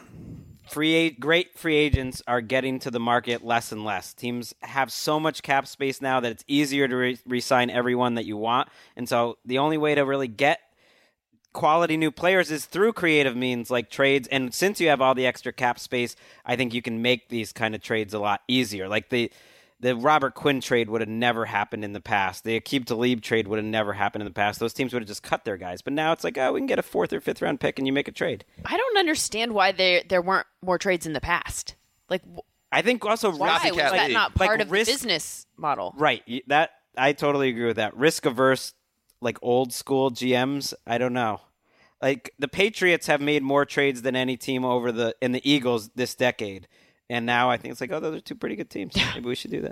free great free agents are getting to the market less and less. Teams have so much cap space now that it's easier to re- re-sign everyone that you want, and so the only way to really get quality new players is through creative means like trades. And since you have all the extra cap space, I think you can make these kind of trades a lot easier. Like the the Robert Quinn trade would have never happened in the past. The Aqib Talib trade would have never happened in the past. Those teams would have just cut their guys. But now it's like, oh, we can get a fourth or fifth round pick and you make a trade. I don't understand why there there weren't more trades in the past. Like, I think also why risk, was that like, not part like of risk, the business model? Right. That I totally agree with that. Risk averse, like old school G Ms. I don't know. Like the Patriots have made more trades than any team over the in the Eagles this decade, and now I think it's like, oh, those are two pretty good teams. Maybe we should do that.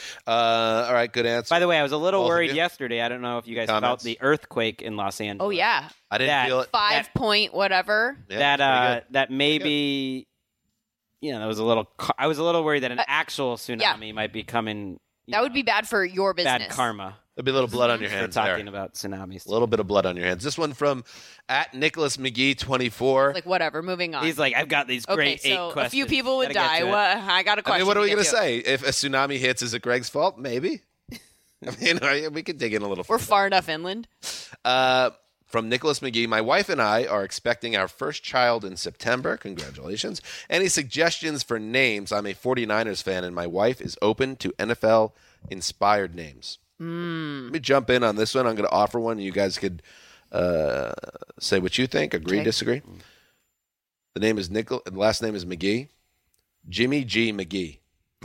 Uh, all right, good answer. By the way, I was a little Both worried yesterday. I don't know if you guys Comments? felt the earthquake in Los Angeles. Oh yeah, I didn't that, feel it. Five that, point whatever. Yeah, that uh, good. that maybe, you know, that was a little. I was a little worried that an Uh, actual tsunami yeah. might be coming. That would be bad for your business. bad karma. There'll be a little blood on your For hands talking there. about tsunamis. A little bit of blood on your hands. This one from at Nicholas McGee twenty-four. Like whatever. Moving on. He's like, I've got these great okay, eight so questions. a few people would Gotta get die. to it. What? I got a I question. mean, what are we to going get to say? If a tsunami hits, is it Greg's fault? Maybe. I mean, we could dig in a little. We're further. far enough inland. Uh, from Nicholas McGee, my wife and I are expecting our first child in September. Congratulations. Any suggestions for names? I'm a 49ers fan, and my wife is open to N F L-inspired names. Mm. Let me jump in on this one. I'm going to offer one. You guys could uh, say what you think. Agree, Okay. disagree. The name is Nickel. The last name is McGee. Jimmy G. McGee.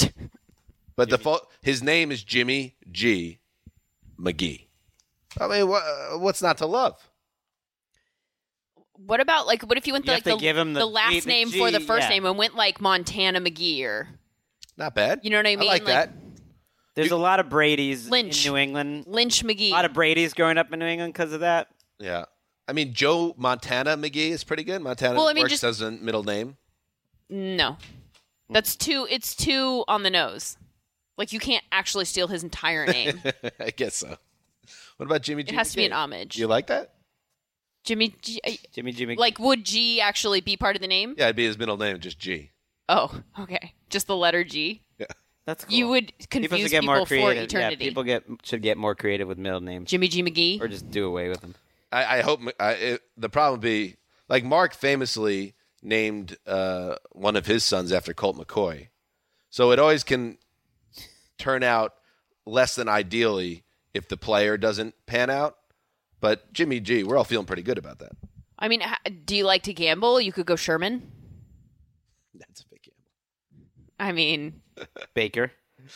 But the fo- his name is Jimmy G. McGee. I mean, what, what's not to love? What about like? What if you went You to, have like to the, give him the- the last the name G, for the first yeah. name and went like Montana McGee or Not bad. You know what I mean? I like, Like- that. There's a lot of Brady's Lynch. in New England. Lynch McGee? A lot of Brady's growing up in New England because of that. Yeah. I mean, Joe Montana McGee is pretty good. Montana Well, I mean, works just- as a middle name. No, that's too. It's too on the nose. Like you can't actually steal his entire name. I guess so. What about Jimmy G? It has to be McGee? an homage. You like that? Jimmy G. uh, Jimmy Jimmy. Like, would G actually be part of the name? Yeah, it'd be his middle name, just G. Oh, okay. Just the letter G. Yeah. That's cool. You would people confuse should get people more for creative. eternity. Yeah, people get should get more creative with middle names, Jimmy G. McGee. or just do away with them. I, I hope I, it, the problem would be like Mark famously named uh, one of his sons after Colt McCoy, so it always can turn out less than ideally if the player doesn't pan out. But Jimmy G, we're all feeling pretty good about that. I mean, ha- do you like to gamble? You could go Sherman. That's a big gamble. I mean, Baker.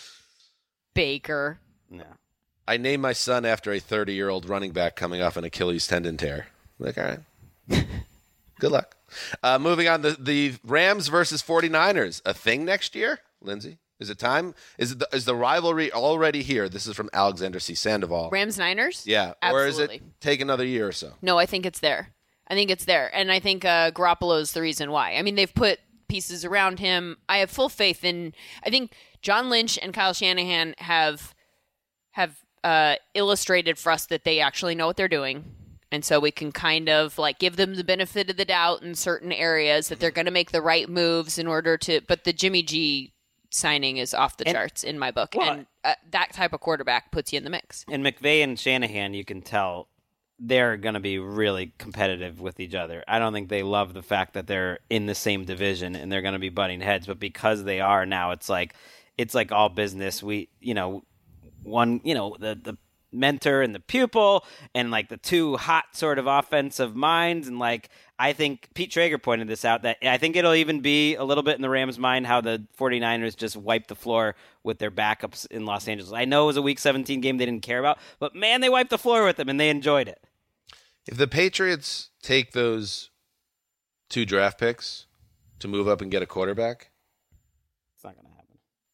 Baker. No. I named my son after a thirty-year-old running back coming off an Achilles tendon tear. Like, all right. Good luck. Uh, moving on, the, the Rams versus 49ers, a thing next year? Lindsay, is it time? Is it the, is the rivalry already here? This is from Alexander C. Sandoval. Rams Niners? Yeah. Absolutely. Or is it take another year or so? No, I think it's there. I think it's there. And I think uh, Garoppolo is the reason why. I mean, they've put pieces around him. I have full faith in, I think John Lynch and Kyle Shanahan have have uh, illustrated for us that they actually know what they're doing. And so we can kind of like give them the benefit of the doubt in certain areas that they're going to make the right moves in order to, but the Jimmy G signing is off the And- charts in my book. Well, and uh, that type of quarterback puts you in the mix. And McVay and Shanahan, you can tell they're going to be really competitive with each other. I don't think they love the fact that they're in the same division and they're going to be butting heads, but because they are now, it's like it's like all business. We, you know, one, you know, the the mentor and the pupil and like the two hot sort of offensive minds, and like I think Pete Traeger pointed this out, that I think it'll even be a little bit in the Rams' mind how the 49ers just wiped the floor with their backups in Los Angeles. I know it was a Week seventeen game they didn't care about, but man, they wiped the floor with them and they enjoyed it. If the Patriots take those two draft picks to move up and get a quarterback, It's not going to happen.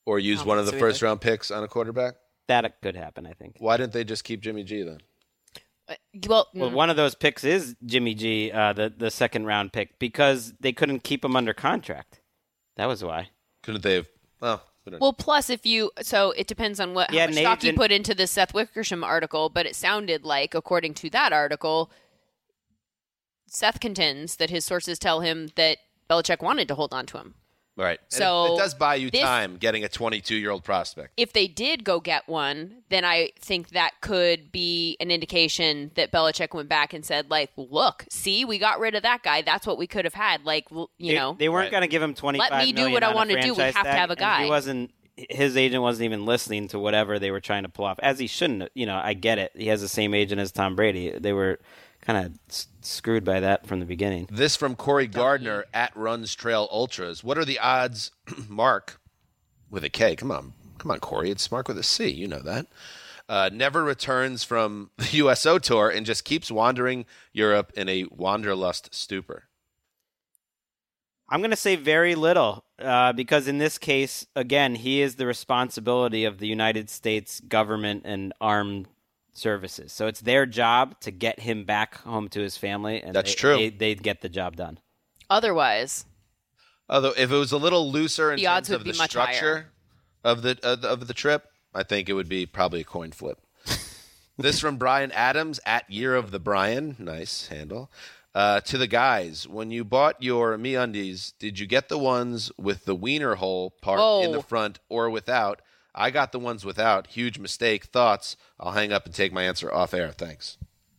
Or use Oh, one of the so first either. round picks on a quarterback? That could happen, I think. Why didn't they just keep Jimmy G then? Uh, well, Well, mm, one of those picks is Jimmy G, uh, the the second round pick, because they couldn't keep him under contract. That was why. Couldn't they have? Well, we don't well, plus if you, so it depends on what He how had much an stock you agent- put into the Seth Wickersham article, but it sounded like, according to that article, Seth contends that his sources tell him that Belichick wanted to hold on to him. Right. And So it, it does buy you this- time getting a twenty-two-year-old prospect. If they did go get one, then I think that could be an indication that Belichick went back and said, like, look, see, we got rid of that guy. That's what we could have had. Like, l- you they, know, they weren't Right. going to give him twenty-five Let me do million what I on a wanna do. We franchise have to tag, have a and guy. He wasn't. His agent wasn't even listening to whatever they were trying to pull off, as he shouldn't. You know, I get it. He has the same agent as Tom Brady. They were kind of s- screwed by that from the beginning. This from Corey Gardner at Runs Trail Ultras. What are the odds, Mark, with a K? Come on. Come on, Corey. It's Mark with a C. You know that. Uh, never returns from the U S O Tour and just keeps wandering Europe in a wanderlust stupor. I'm going to say very little uh, because in this case, again, he is the responsibility of the United States government and armed services. So it's their job to get him back home to his family. And That's they, true. They, they'd get the job done. otherwise, Although if it was a little looser in The odds terms would of the be much structure of the of the of the trip, I think it would be probably a coin flip. This from Brian Adams at Year of the Brian. Nice handle. Uh, to the guys, when you bought your MeUndies, did you get the ones with the wiener hole part in the Oh. front or without? I got the ones without. Huge mistake. Thoughts? I'll hang up and take my answer off air. Thanks.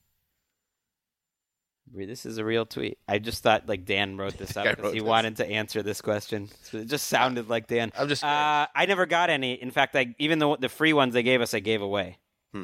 This is a real tweet. I just thought like Dan wrote this up guy because wrote he this. wanted to answer this question. So it just sounded like Dan. I'm just Uh, I never got any. In fact, I even the the free ones they gave us, I gave away.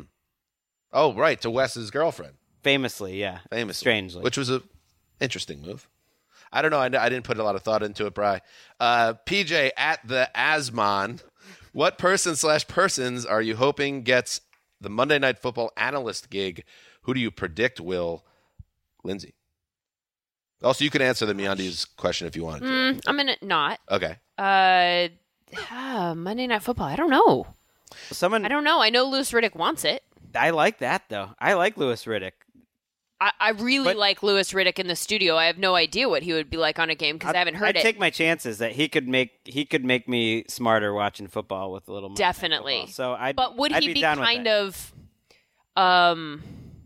Oh, right, to Wes's girlfriend. Famously, yeah. Famously. Strangely. Which was a interesting move. I don't know. I, I didn't put a lot of thought into it, Bri. Uh, P J at the Asmon. What person slash persons are you hoping gets the Monday Night Football analyst gig? Who do you predict will? Lindsay. Also, you can answer the MeUndies question if you wanted to. mm, I'm gonna not. Okay. Uh, ah, Monday Night Football. I don't know. Someone I don't know. I know Louis Riddick wants it. I like that though. I like Louis Riddick. I, I really But- like Louis Riddick in the studio. I have no idea what he would be like on a game because I haven't heard I'd it. take my chances that he could make he could make me smarter watching football with a little Monday Night Definitely. Football. So I But would I'd he be, be down with kind that. of, um,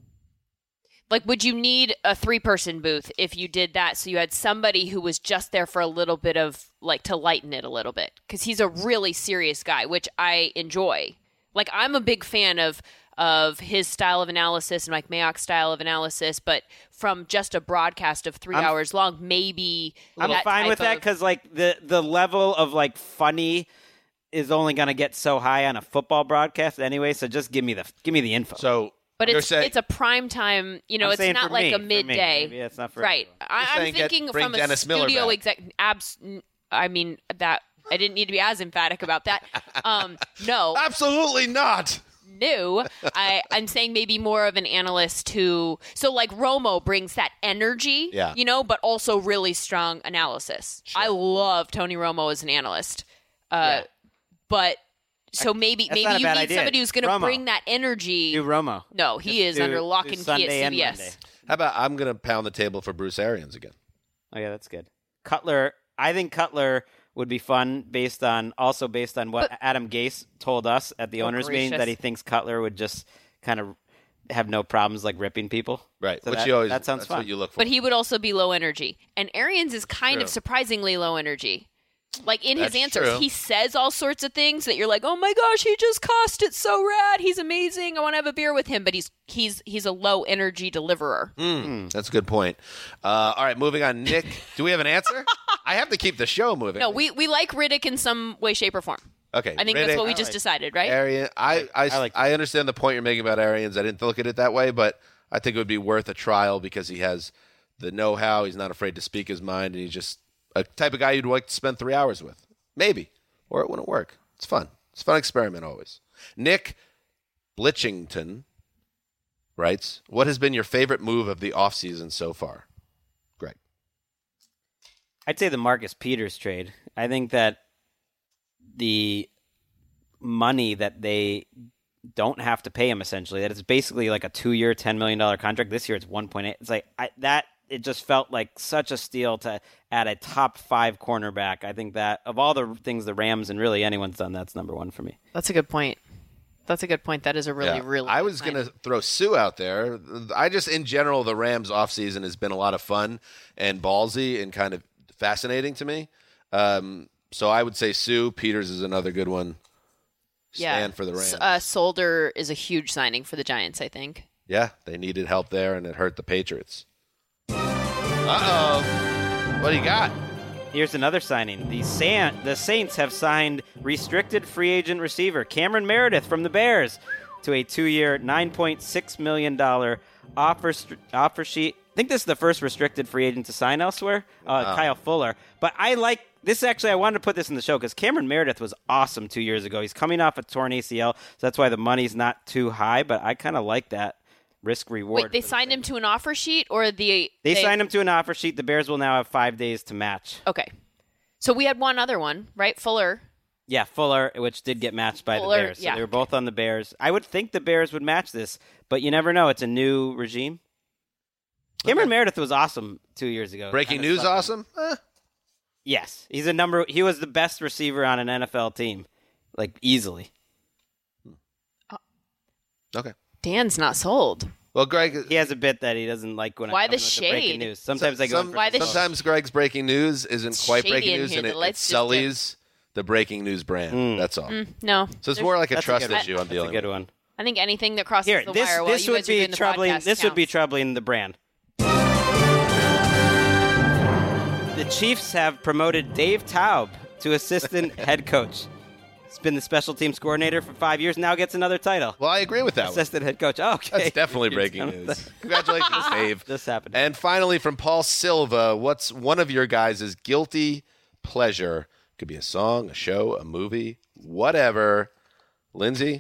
like, would you need a three-person booth if you did that? So you had somebody who was just there for a little bit of, like, to lighten it a little bit, because he's a really serious guy, which I enjoy. Like, I'm a big fan of of his style of analysis and Mike Mayock's style of analysis, but from just a broadcast of 3 I'm- hours long, maybe I'm that fine type with that of- because like the the level of like funny is only going to get so high on a football broadcast anyway. So just give me the give me the info. So, But you're it's saying, it's a prime time, you know, I'm it's saying not for like me, a for me. midday. Maybe it's not for right. everyone. I, You're I'm saying get- thinking bring from a Dennis Miller studio back. exec. Abs. I mean that I didn't need to be as emphatic about that. Um, no, absolutely not. no. I I'm saying maybe more of an analyst who. So like Romo brings that energy, Yeah. you know, but also really strong analysis. I love Tony Romo as an analyst. Uh, Yeah. but. So maybe That's maybe not a you bad need idea. somebody who's going to Romo. bring that energy. Do Romo. No, he Just is do- under lock do and key Sunday at and C B S. Monday. How about I'm going to pound the table for Bruce Arians again? Oh yeah, that's good. Cutler, I think Cutler would be fun based on also based on what But- Adam Gase told us at the Oh, owners meeting gracious. that he thinks Cutler would just kind of have no problems like ripping people. Right. So Which that, you always, that sounds that's fun. what you look for. But he would also be low energy. And Arians is kind of True. surprisingly low energy. Like in his That's answers, true. he says all sorts of things that you're like, "Oh my gosh, he just cussed. It's so rad. He's amazing. I want to have a beer with him." But he's he's he's a low energy deliverer. Mm, that's a good point. Uh, all right, moving on. Nick, do we have an answer? I have to keep the show moving. No, we we like Riddick in some way, shape, or form. Okay. I think that's Riddick, what we just decided, right? Arian, I I, I like I understand the point you're making about Arians. I didn't look at it that way, but I think it would be worth a trial because he has the know-how. He's not afraid to speak his mind, and he's just a type of guy you'd like to spend three hours with. Maybe. Or it wouldn't work. It's fun. It's a fun experiment always. Nick Blitchington writes, what has been your favorite move of the offseason so far? Greg. I'd say the Marcus Peters trade. I think that the money that they don't have to pay him, essentially. That it's basically like a two-year, ten million dollars contract. This year it's one point eight. It's like I, that. It just felt like such a steal to add a top five cornerback. I think that of all the things the Rams and really anyone's done, that's number one for me. That's a good point. That's a good point. That is a really, yeah. really I was going to throw Sue out there. I just, in general, the Rams offseason has been a lot of fun and ballsy and kind of fascinating to me. Um, so I would say Sue. Peters is another good one. Stand yeah. for the Rams. Uh, Solder is a huge signing for the Giants, I think. Yeah, they needed help there, and it hurt the Patriots. Uh-oh. What do you got? Here's another signing. The San- the Saints have signed restricted free agent receiver Cameron Meredith from the Bears to a two-year, nine point six million dollars offer, st- offer sheet. I think this is the first restricted free agent to sign elsewhere, uh, wow. Kyle Fuller. But I like this. Actually, I wanted to put this in the show because Cameron Meredith was awesome two years ago. He's coming off a torn A C L, so that's why the money's not too high, but I kind of like that. Risk reward. Wait, they signed him to an offer sheet, or the they, they signed him to an offer sheet. The Bears will now have five days to match. Okay, so we had one other one, right? Fuller. Yeah, Fuller, which did get matched by Fuller, the Bears. So yeah. they were both on the Bears. I would think the Bears would match this, but you never know. It's a new regime. Cameron okay. Meredith was awesome two years ago. Breaking news, awesome. Eh. Yes, he's a number. He was the best receiver on an N F L team, like easily. Oh. Okay. Dan's not sold. Well, Greg, he has a bit that he doesn't like when why I come the with shade? The breaking news. Sometimes so, I go. Some, why the sometimes sh- Greg's breaking news isn't it's quite breaking news, here. and it, it get... sullies the breaking news brand. Mm. That's all. Mm, no, so it's more like a trust a issue. I'm dealing That's a good with. one. I think anything that crosses here, the this, wire while this you would guys be are doing the troubling. podcast This counts. would be troubling the brand. The Chiefs have promoted Dave Taub to assistant head coach. He's been the special teams coordinator for five years. Now gets another title. Well, I agree with that. Assistant one. head coach. Oh, okay, that's definitely breaking news. Congratulations, Dave. This happened. And finally, from Paul Silva, what's one of your guys' guilty pleasure? Could be a song, a show, a movie, whatever. Lindsay,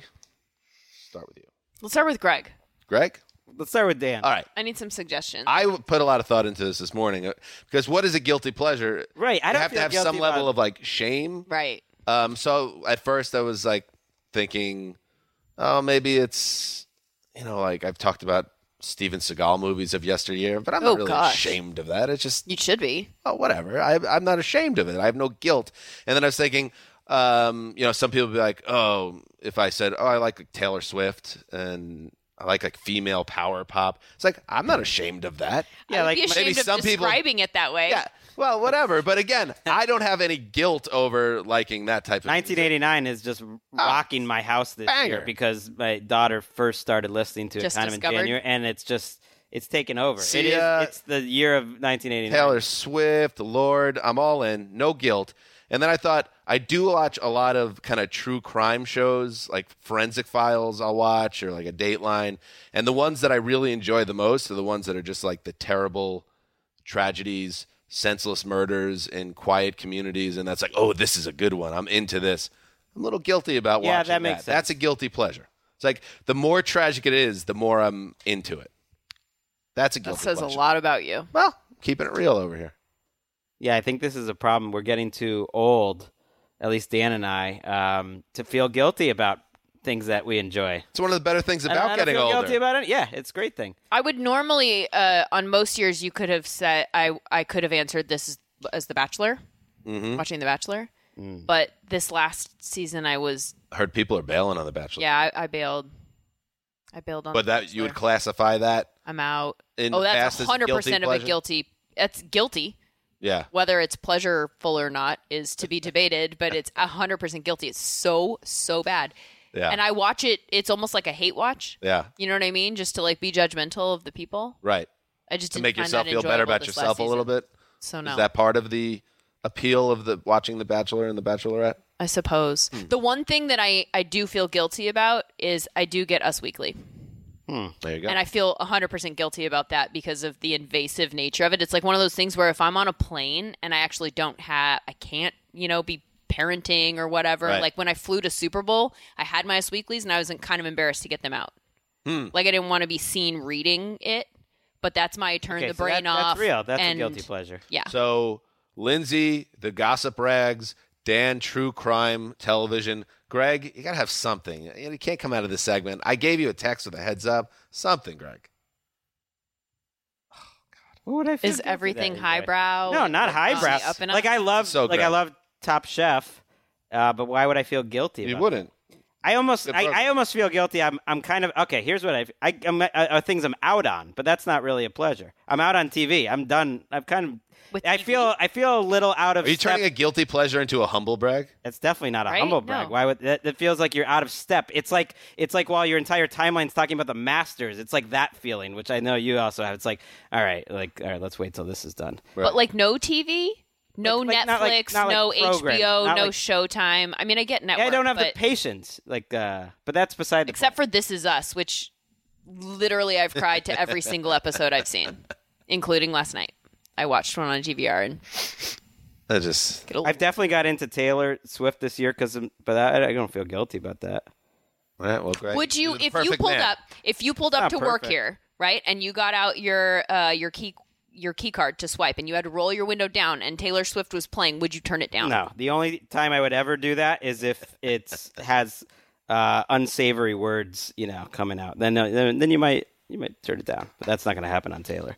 start with you. Let's start with Greg. Greg? Let's start with Dan. All right. I need some suggestions. I put a lot of thought into this this morning because what is a guilty pleasure? Right. I don't you have feel to have guilty some level about... of like shame. Right. Um. So at first I was like thinking, oh, maybe it's, you know, like I've talked about Steven Seagal movies of yesteryear, but I'm not oh, really gosh. ashamed of that. It's just you should be. Oh, whatever. I, I'm not ashamed of it. I have no guilt. And then I was thinking, um, you know, some people would be like, oh, if I said, oh, I like Taylor Swift and I like like female power pop. It's like I'm not ashamed of that. Yeah, like be maybe some people describing it that way. Yeah. Well, whatever. But again, I don't have any guilt over liking that type of nineteen eighty-nine music. Is just rocking oh, my house this banger. year because my daughter first started listening to just it kind discovered. of in January, and it's just it's taken over. See, it is. Uh, it's the year of nineteen eighty-nine. Taylor Swift, Lord, I'm all in. No guilt. And then I thought I do watch a lot of kind of true crime shows, like Forensic Files I'll watch, or like a Dateline. And the ones that I really enjoy the most are the ones that are just like the terrible tragedies, senseless murders in quiet communities. And that's like, oh, this is a good one. I'm into this. I'm a little guilty about yeah, watching that. Makes that. sense. That's a guilty pleasure. It's like the more tragic it is, the more I'm into it. That's a guilty pleasure. That says pleasure. a lot about you. Well, keeping it real over here. Yeah, I think this is a problem. We're getting too old, at least Dan and I, um, to feel guilty about things that we enjoy. It's one of the better things about I don't, getting I don't feel older. Guilty about it? Yeah, it's a great thing. I would normally, uh, on most years, you could have said, I, I could have answered this as, as The Bachelor, mm-hmm. watching The Bachelor. Mm. But this last season, I was. I heard people are bailing on The Bachelor. Yeah, I, I bailed. I bailed on. But The that Bachelor. you would classify that. I'm out. In oh, that's one hundred percent of pleasure? a guilty. That's guilty. Yeah. Whether it's pleasureful or not is to be debated, but it's one hundred percent guilty. It's so, so bad. Yeah. And I watch it, it's almost like a hate watch. Yeah. You know what I mean? Just to like be judgmental of the people. Right. I just to didn't make find yourself that feel better enjoyable about this yourself last a little season. bit. So no. Is that part of the appeal of the watching The Bachelor and The Bachelorette? I suppose. Hmm. The one thing that I, I do feel guilty about is I do get Us Weekly. Hmm. There you go. And I feel one hundred percent guilty about that because of the invasive nature of it. It's like one of those things where if I'm on a plane and I actually don't have, I can't, you know, be parenting or whatever. Right. Like when I flew to Super Bowl, I had my Us Weeklies and I was kind of embarrassed to get them out. Hmm. Like I didn't want to be seen reading it, but that's my turn okay, the so brain that, off. That's real. That's and, a guilty pleasure. Yeah. So Lindsay, the gossip rags, Dan, true crime television. Greg, you got to have something. You can't come out of this segment. I gave you a text with a heads up. Something, Greg. What would I feel Is guilty everything that, highbrow? No, not like, highbrow. up and up? Like I love, So like I Greg. love Top Chef, uh, but why would I feel guilty? You about wouldn't. That? I almost, Good I, program. I almost feel guilty. I'm, I'm kind of okay. Here's what I've, I, I'm, uh, uh, things I'm out on, but that's not really a pleasure. I'm out on T V. I'm done. I've kind of. With I T V? feel, I feel a little out of. Are you step. turning a guilty pleasure into a humble brag? It's definitely not a Right? humble brag. No. Why would that, that feels like you're out of step? It's like it's like while your entire timeline's talking about the Masters. It's like that feeling, which I know you also have. It's like, all right, like all right, let's wait till this is done. But like no T V, no Like- like- not Netflix, like- not like no program. H B O, Not no like- Showtime. I mean, I get network. Yeah, I don't have but the patience. Like, uh, but that's beside the except for This Is Us, which literally I've cried to every single episode I've seen, including last night. I watched one on G V R and I just. get a I've definitely got into Taylor Swift this year because, but I, I don't feel guilty about that. All right, well, Greg, Would you, you're the if you perfect pulled man. up, if you pulled up Not to work perfect. here, right, and you got out your uh, your key your key card to swipe, and you had to roll your window down, and Taylor Swift was playing, would you turn it down? No, the only time I would ever do that is if it has uh, unsavory words, you know, coming out. Then, uh, then, then you might you might turn it down, but that's not going to happen on Taylor.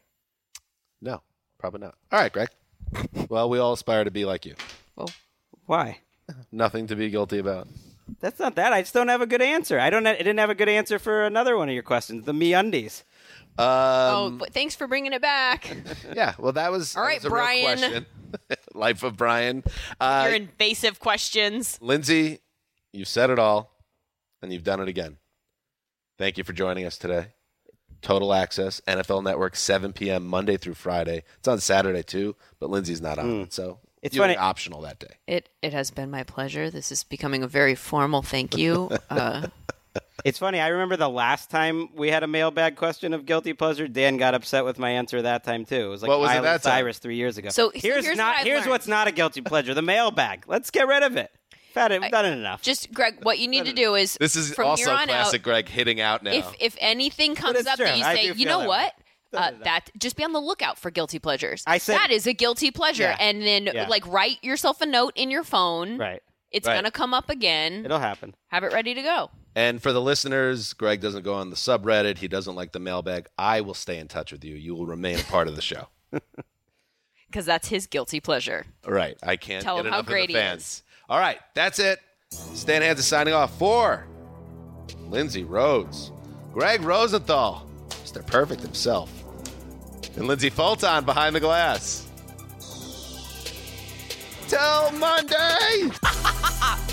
No, probably not. All right, Greg. Well, we all aspire to be like you. Well, why? Nothing to be guilty about. That's not that. I just don't have a good answer. I don't. I didn't have a good answer for another one of your questions. The MeUndies. Um, Oh, but thanks for bringing it back. yeah. Well, that was All that right, was a real Brian. question. Life of Brian. Uh, Your invasive questions. Lindsay, you've said it all, and you've done it again. Thank you for joining us today. Total Access, N F L Network, seven p.m. Monday through Friday. It's on Saturday, too, but Lindsay's not on it, so It's you'll be funny- optional that day. It it has been my pleasure. This is becoming a very formal thank you. Uh, It's funny. I remember the last time we had a mailbag question of guilty pleasure. Dan got upset with my answer that time too. It was like What was it Miley that time? Cyrus three years ago. So- so here's, here's not what I've here's learned. what's not a guilty pleasure: the mailbag. Let's get rid of it. We've had it. We've done it enough. just Greg, what you need to do is This is from also here on classic out, Greg hitting out now. if if anything comes it's up true. that you I say, do you feel know that what, way. uh, that just be on the lookout for guilty pleasures. I said- that is a guilty pleasure, Yeah. and then Yeah. like write yourself a note in your phone. right. It's Right. gonna come up again. It'll happen. Have it ready to go. And for the listeners, Greg doesn't go on the subreddit. He doesn't like the mailbag. I will stay in touch with you. You will remain a part of the show. Because that's his guilty pleasure. Right. I can't Tell get him how enough great of he the is. fans. All right. That's it. Stan Hansen signing off for Lindsay Rhodes, Greg Rosenthal, Mister Perfect himself, and Lindsay Fulton behind the glass. Till Monday!